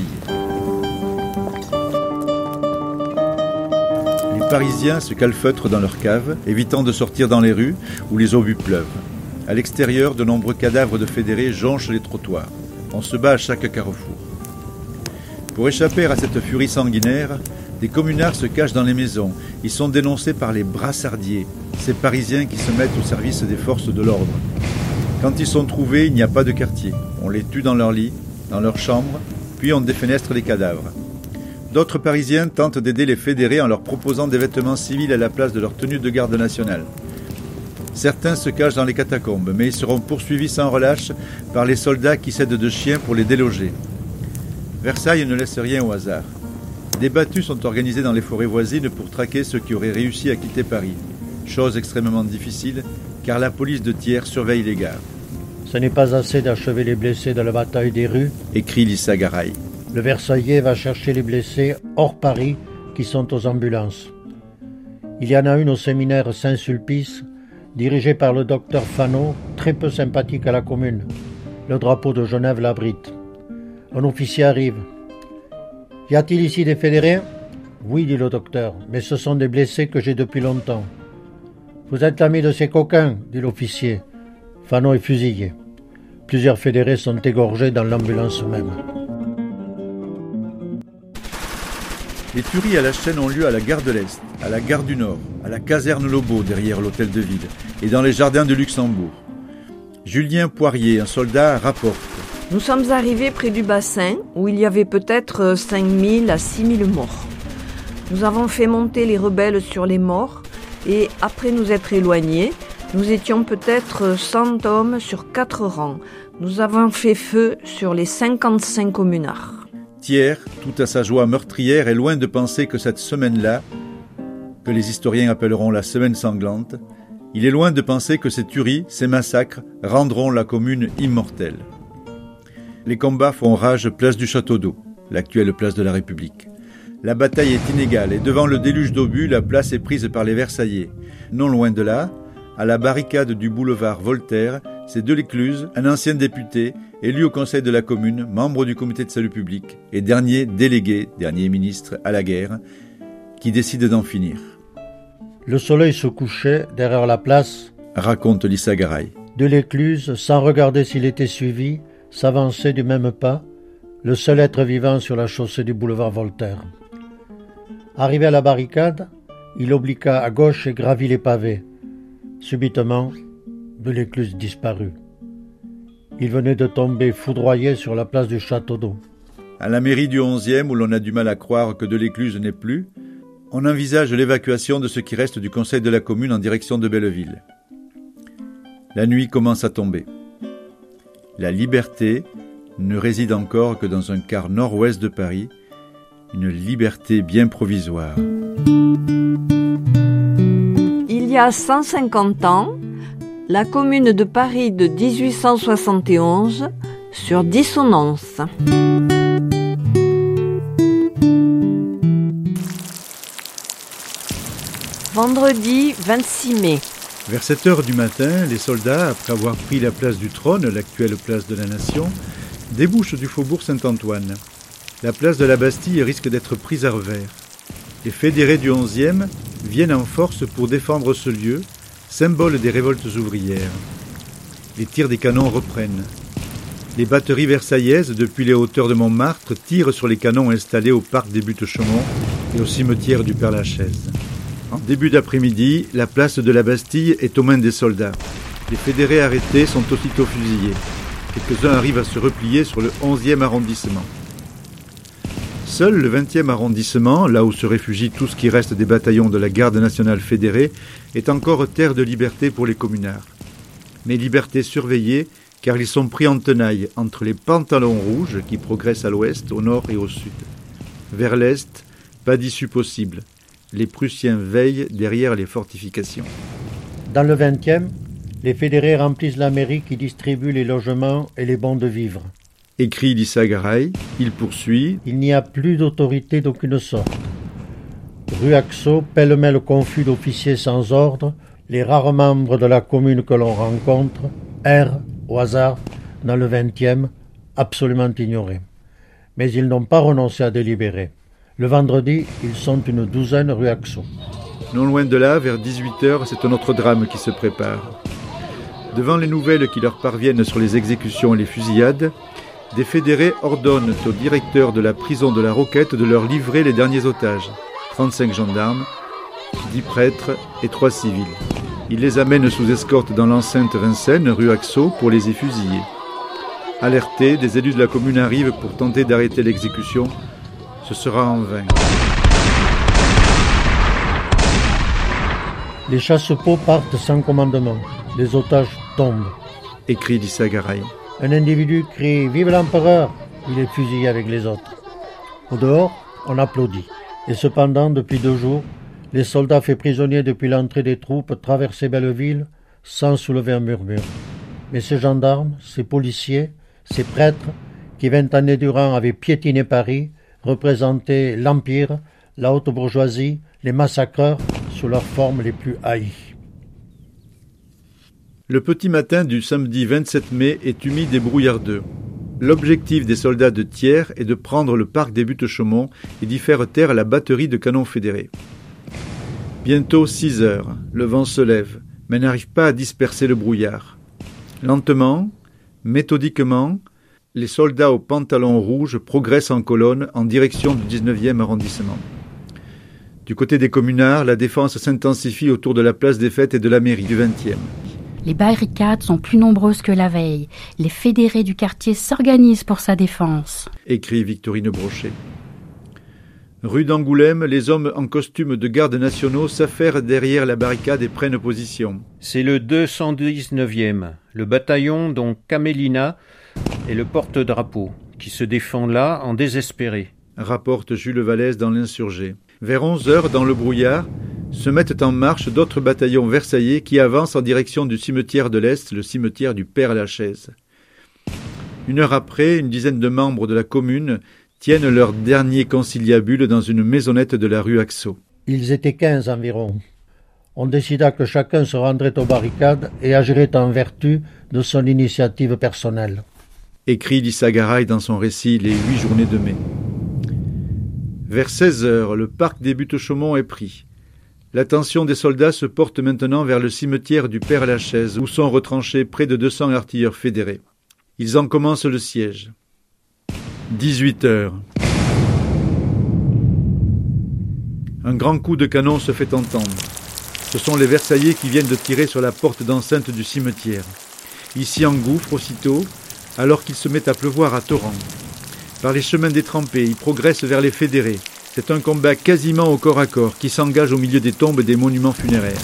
Speaker 1: Les Parisiens se calfeutrent dans leurs caves, évitant de sortir dans les rues où les obus pleuvent. À l'extérieur, de nombreux cadavres de fédérés jonchent les trottoirs. On se bat à chaque carrefour. Pour échapper à cette furie sanguinaire, des communards se cachent dans les maisons. Ils sont dénoncés par les brassardiers, ces Parisiens qui se mettent au service des forces de l'ordre. Quand ils sont trouvés, il n'y a pas de quartier. On les tue dans leur lit, dans leur chambre, puis on défenestre les cadavres. D'autres Parisiens tentent d'aider les fédérés en leur proposant des vêtements civils à la place de leur tenue de garde nationale. Certains se cachent dans les catacombes, mais ils seront poursuivis sans relâche par les soldats qui cèdent de chiens pour les déloger. Versailles ne laisse rien au hasard. Des battues sont organisées dans les forêts voisines pour traquer ceux qui auraient réussi à quitter Paris. Chose extrêmement difficile, car la police de Thiers surveille les gares.
Speaker 6: Ce n'est pas assez d'achever les blessés de la bataille des rues,
Speaker 1: écrit Lissa Garay.
Speaker 6: Le Versaillais va chercher les blessés hors Paris qui sont aux ambulances. Il y en a une au séminaire Saint-Sulpice, dirigée par le docteur Fano, très peu sympathique à la commune. Le drapeau de Genève l'abrite. Un officier arrive. « Y a-t-il ici des fédérés ?»« Oui, dit le docteur, mais ce sont des blessés que j'ai depuis longtemps. »« Vous êtes l'ami de ces coquins ?» dit l'officier. Fano est fusillé. Plusieurs fédérés sont égorgés dans l'ambulance même.
Speaker 1: Les tueries à la chaîne ont lieu à la gare de l'Est, à la gare du Nord, à la caserne Lobau derrière l'hôtel de ville et dans les jardins de Luxembourg. Julien Poirier, un soldat, rapporte.
Speaker 2: Nous sommes arrivés près du bassin où il y avait peut-être cinq mille à six mille morts. Nous avons fait monter les rebelles sur les morts et après nous être éloignés, nous étions peut-être cent hommes sur quatre rangs. Nous avons fait feu sur les cinquante-cinq communards.
Speaker 1: Thiers, tout à sa joie meurtrière, est loin de penser que cette semaine-là, que les historiens appelleront la semaine sanglante, il est loin de penser que ces tueries, ces massacres, rendront la commune immortelle. Les combats font rage place du Château d'Eau, l'actuelle place de la République. La bataille est inégale et devant le déluge d'obus, la place est prise par les Versaillais. Non loin de là, à la barricade du boulevard Voltaire, c'est Delécluze, un ancien député, élu au conseil de la commune, membre du comité de salut public et dernier délégué, dernier ministre à la guerre, qui décide d'en finir.
Speaker 6: Le soleil se couchait derrière la place,
Speaker 1: raconte Lissa Garay.
Speaker 6: Delécluze, sans regarder s'il était suivi, s'avançait du même pas, le seul être vivant sur la chaussée du boulevard Voltaire. Arrivé à la barricade, il obliqua à gauche et gravit les pavés. Subitement, Delécluze disparut. Il venait de tomber foudroyé sur la place du Château d'Eau.
Speaker 1: À la mairie du onzième, où l'on a du mal à croire que Delécluze n'est plus, on envisage l'évacuation de ce qui reste du conseil de la commune en direction de Belleville. La nuit commence à tomber. La liberté ne réside encore que dans un quart nord-ouest de Paris, une liberté bien provisoire.
Speaker 2: Il y a cent cinquante ans, La Commune de Paris de dix-huit cent soixante et onze sur Dissonance. Vendredi vingt-six mai.
Speaker 1: Vers sept heures du matin, les soldats, après avoir pris la place du trône, l'actuelle place de la Nation, débouchent du faubourg Saint-Antoine. La place de la Bastille risque d'être prise à revers. Les fédérés du onzième viennent en force pour défendre ce lieu, symbole des révoltes ouvrières. Les tirs des canons reprennent. Les batteries versaillaises, depuis les hauteurs de Montmartre, tirent sur les canons installés au parc des Buttes-Chaumont et au cimetière du Père-Lachaise. En début d'après-midi, la place de la Bastille est aux mains des soldats. Les fédérés arrêtés sont aussitôt fusillés. Quelques-uns arrivent à se replier sur le onzième arrondissement. Seul le vingtième arrondissement, là où se réfugient tout ce qui reste des bataillons de la garde nationale fédérée, est encore terre de liberté pour les communards. Mais liberté surveillée, car ils sont pris en tenaille entre les pantalons rouges qui progressent à l'ouest, au nord et au sud. Vers l'est, pas d'issue possible. Les Prussiens veillent derrière les fortifications.
Speaker 6: Dans le vingtième, les fédérés remplissent la mairie qui distribue les logements et les bons de vivre.
Speaker 1: Écrit Lissa Garay, il poursuit.
Speaker 6: Il n'y a plus d'autorité d'aucune sorte. Rue Axo, pêle-mêle confus d'officiers sans ordre, les rares membres de la commune que l'on rencontre, errent au hasard dans le vingtième, absolument ignorés. Mais ils n'ont pas renoncé à délibérer. Le vendredi, ils sont une douzaine rue Axo.
Speaker 1: Non loin de là, vers dix-huit heures, c'est un autre drame qui se prépare. Devant les nouvelles qui leur parviennent sur les exécutions et les fusillades, des fédérés ordonnent au directeur de la prison de la Roquette de leur livrer les derniers otages, trente-cinq gendarmes, dix prêtres et trois civils. Ils les amènent sous escorte dans l'enceinte Vincennes, rue Axo, pour les y fusiller. Alertés, des élus de la commune arrivent pour tenter d'arrêter l'exécution. Ce sera en vain.
Speaker 6: Les chasse-peaux partent sans commandement. Les otages tombent.
Speaker 1: Écrit Lissa Garay.
Speaker 6: Un individu crie « Vive l'empereur !» Il est fusillé avec les autres. Au dehors, on applaudit. Et cependant, depuis deux jours, les soldats faits prisonniers depuis l'entrée des troupes traversaient Belleville sans soulever un murmure. Mais ces gendarmes, ces policiers, ces prêtres, qui vingt années durant avaient piétiné Paris, représentaient l'Empire, la haute bourgeoisie, les massacreurs sous leurs formes les plus haïes.
Speaker 1: Le petit matin du samedi vingt-sept mai est humide et brouillardeux. L'objectif des soldats de Thiers est de prendre le parc des Buttes-Chaumont et d'y faire taire la batterie de canons fédérés. Bientôt six heures, le vent se lève, mais n'arrive pas à disperser le brouillard. Lentement, méthodiquement, les soldats aux pantalons rouges progressent en colonne en direction du dix-neuvième arrondissement. Du côté des communards, la défense s'intensifie autour de la place des Fêtes et de la mairie du vingtième.
Speaker 3: Les barricades sont plus nombreuses que la veille. Les fédérés du quartier s'organisent pour sa défense. Écrit
Speaker 1: Victorine Brochet. Rue d'Angoulême, les hommes en costume de gardes nationaux s'affairent derrière la barricade et prennent position.
Speaker 5: C'est le deux cent dix-neuvième, le bataillon dont Camélina est le porte-drapeau, qui se défend là en désespéré.
Speaker 1: Rapporte Jules Vallès dans l'Insurgé. Vers onze heures, dans le brouillard, se mettent en marche d'autres bataillons versaillais qui avancent en direction du cimetière de l'Est, le cimetière du Père-Lachaise. Une heure après, une dizaine de membres de la commune tiennent leur dernier conciliabule dans une maisonnette de la rue Axo.
Speaker 6: Ils étaient quinze environ. On décida que chacun se rendrait aux barricades et agirait en vertu de son initiative personnelle.
Speaker 1: Écrit Lissa Garay dans son récit Les huit journées de mai. Vers seize heures, le parc des Buttes-Chaumont est pris. L'attention des soldats se porte maintenant vers le cimetière du Père-Lachaise, où sont retranchés près de deux cents artilleurs fédérés. Ils en commencent le siège. dix-huit heures. Un grand coup de canon se fait entendre. Ce sont les Versaillais qui viennent de tirer sur la porte d'enceinte du cimetière. Ils s'y engouffrent aussitôt, alors qu'il se met à pleuvoir à torrents. Par les chemins détrempés, ils progressent vers les fédérés. C'est un combat quasiment au corps à corps qui s'engage au milieu des tombes et des monuments funéraires.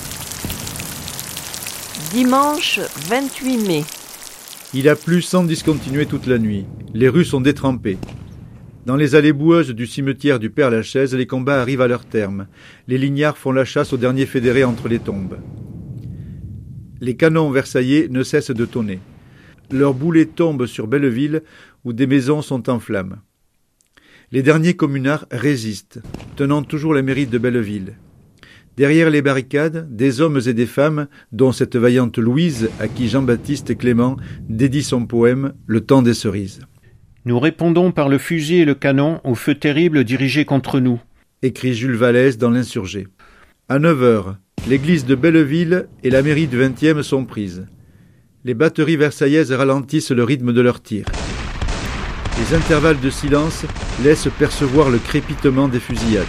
Speaker 2: Dimanche vingt-huit mai.
Speaker 1: Il a plu sans discontinuer toute la nuit. Les rues sont détrempées. Dans les allées boueuses du cimetière du Père-Lachaise, les combats arrivent à leur terme. Les lignards font la chasse aux derniers fédérés entre les tombes. Les canons versaillais ne cessent de tonner. Leurs boulets tombent sur Belleville où des maisons sont en flammes. Les derniers communards résistent, tenant toujours la mairie de Belleville. Derrière les barricades, des hommes et des femmes, dont cette vaillante Louise à qui Jean-Baptiste Clément dédie son poème « Le temps des cerises ».
Speaker 5: Nous répondons par le fusil et le canon au feu terrible dirigé contre nous,
Speaker 1: écrit Jules Vallès dans l'Insurgé. À neuf heures, l'église de Belleville et la mairie du vingtième sont prises. Les batteries versaillaises ralentissent le rythme de leurs tirs. Les intervalles de silence laissent percevoir le crépitement des fusillades.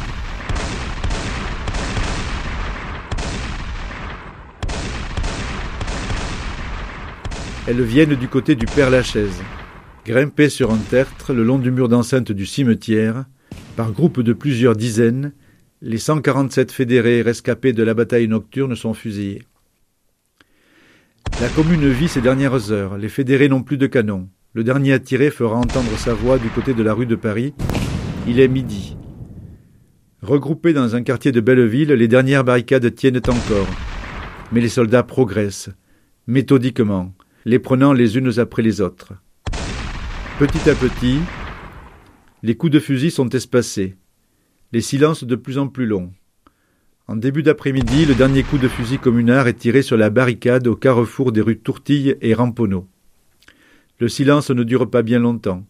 Speaker 1: Elles viennent du côté du Père-Lachaise. Grimpés sur un tertre le long du mur d'enceinte du cimetière, par groupes de plusieurs dizaines, les cent quarante-sept fédérés rescapés de la bataille nocturne sont fusillés. La commune vit ces dernières heures. Les fédérés n'ont plus de canons. Le dernier à tirer fera entendre sa voix du côté de la rue de Paris. Il est midi. Regroupés dans un quartier de Belleville, les dernières barricades tiennent encore. Mais les soldats progressent, méthodiquement, les prenant les unes après les autres. Petit à petit, les coups de fusil sont espacés, les silences de plus en plus longs. En début d'après-midi, le dernier coup de fusil communard est tiré sur la barricade au carrefour des rues Tourtille et Ramponneau. Le silence ne dure pas bien longtemps.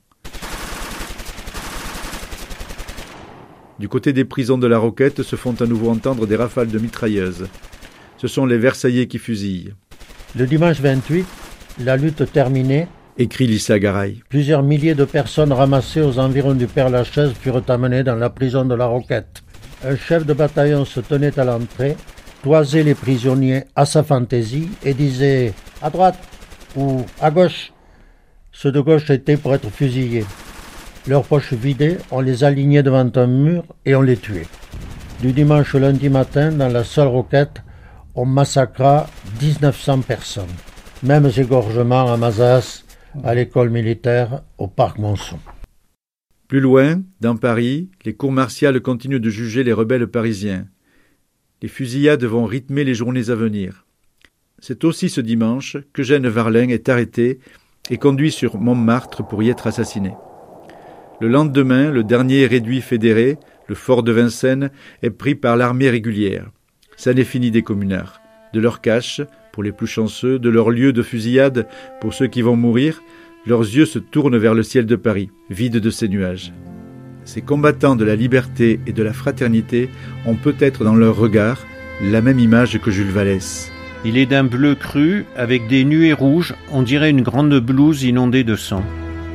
Speaker 1: Du côté des prisons de la Roquette se font à nouveau entendre des rafales de mitrailleuses. Ce sont les Versaillais qui fusillent.
Speaker 6: Le dimanche vingt-huit, la lutte terminée,
Speaker 1: écrit Lissa Garay.
Speaker 6: Plusieurs milliers de personnes ramassées aux environs du Père-Lachaise furent amenées dans la prison de la Roquette. Un chef de bataillon se tenait à l'entrée, toisait les prisonniers à sa fantaisie et disait « à droite » ou « à gauche ». Ceux de gauche étaient pour être fusillés. Leurs poches vidées, on les alignait devant un mur et on les tuait. Du dimanche au lundi matin, dans la seule Roquette, on massacra dix-neuf cents personnes. Mêmes égorgements à Mazas, à l'école militaire, au parc Monceau.
Speaker 1: Plus loin, dans Paris, les cours martiales continuent de juger les rebelles parisiens. Les fusillades vont rythmer les journées à venir. C'est aussi ce dimanche qu'Eugène Varlin est arrêté et conduit sur Montmartre pour y être assassiné. Le lendemain, le dernier réduit fédéré, le fort de Vincennes, est pris par l'armée régulière. Ça n'est fini des communards. De leur cache, pour les plus chanceux, de leur lieu de fusillade, pour ceux qui vont mourir, leurs yeux se tournent vers le ciel de Paris, vide de ses nuages. Ces combattants de la liberté et de la fraternité ont peut-être dans leur regard la même image que Jules Vallès.
Speaker 5: Il est d'un bleu cru, avec des nuées rouges, on dirait une grande blouse inondée de sang.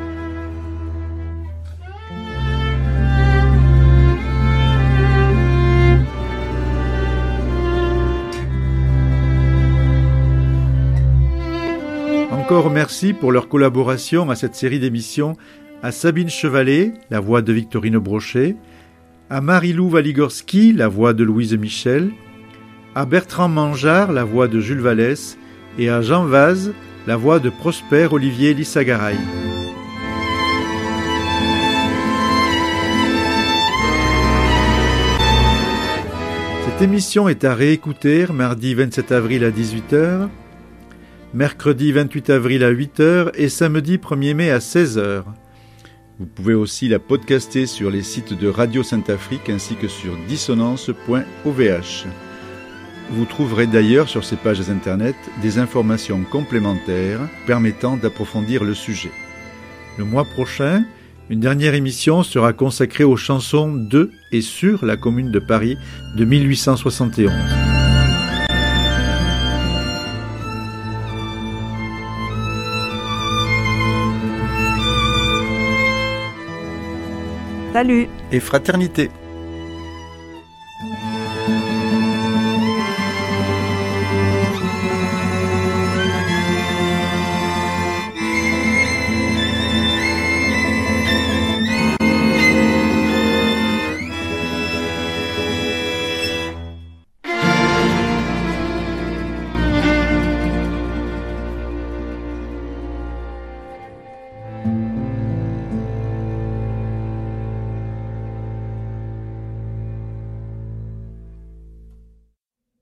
Speaker 1: Encore merci pour leur collaboration à cette série d'émissions à Sabine Chevalet, la voix de Victorine Brochet, à Marie-Lou Waligorski, la voix de Louise Michel, à Bertrand Mangeard, la voix de Jules Vallès, et à Jean Vaz, la voix de Prosper Olivier Lissagaray. Cette émission est à réécouter mardi vingt-sept avril à dix-huit heures, mercredi vingt-huit avril à huit heures et samedi premier mai à seize heures. Vous pouvez aussi la podcaster sur les sites de Radio Sainte-Afrique ainsi que sur dissonance point o v h. Vous trouverez d'ailleurs sur ces pages internet des informations complémentaires permettant d'approfondir le sujet. Le mois prochain, une dernière émission sera consacrée aux chansons de et sur la Commune de Paris de mille huit cent soixante et onze.
Speaker 2: Salut
Speaker 1: et fraternité.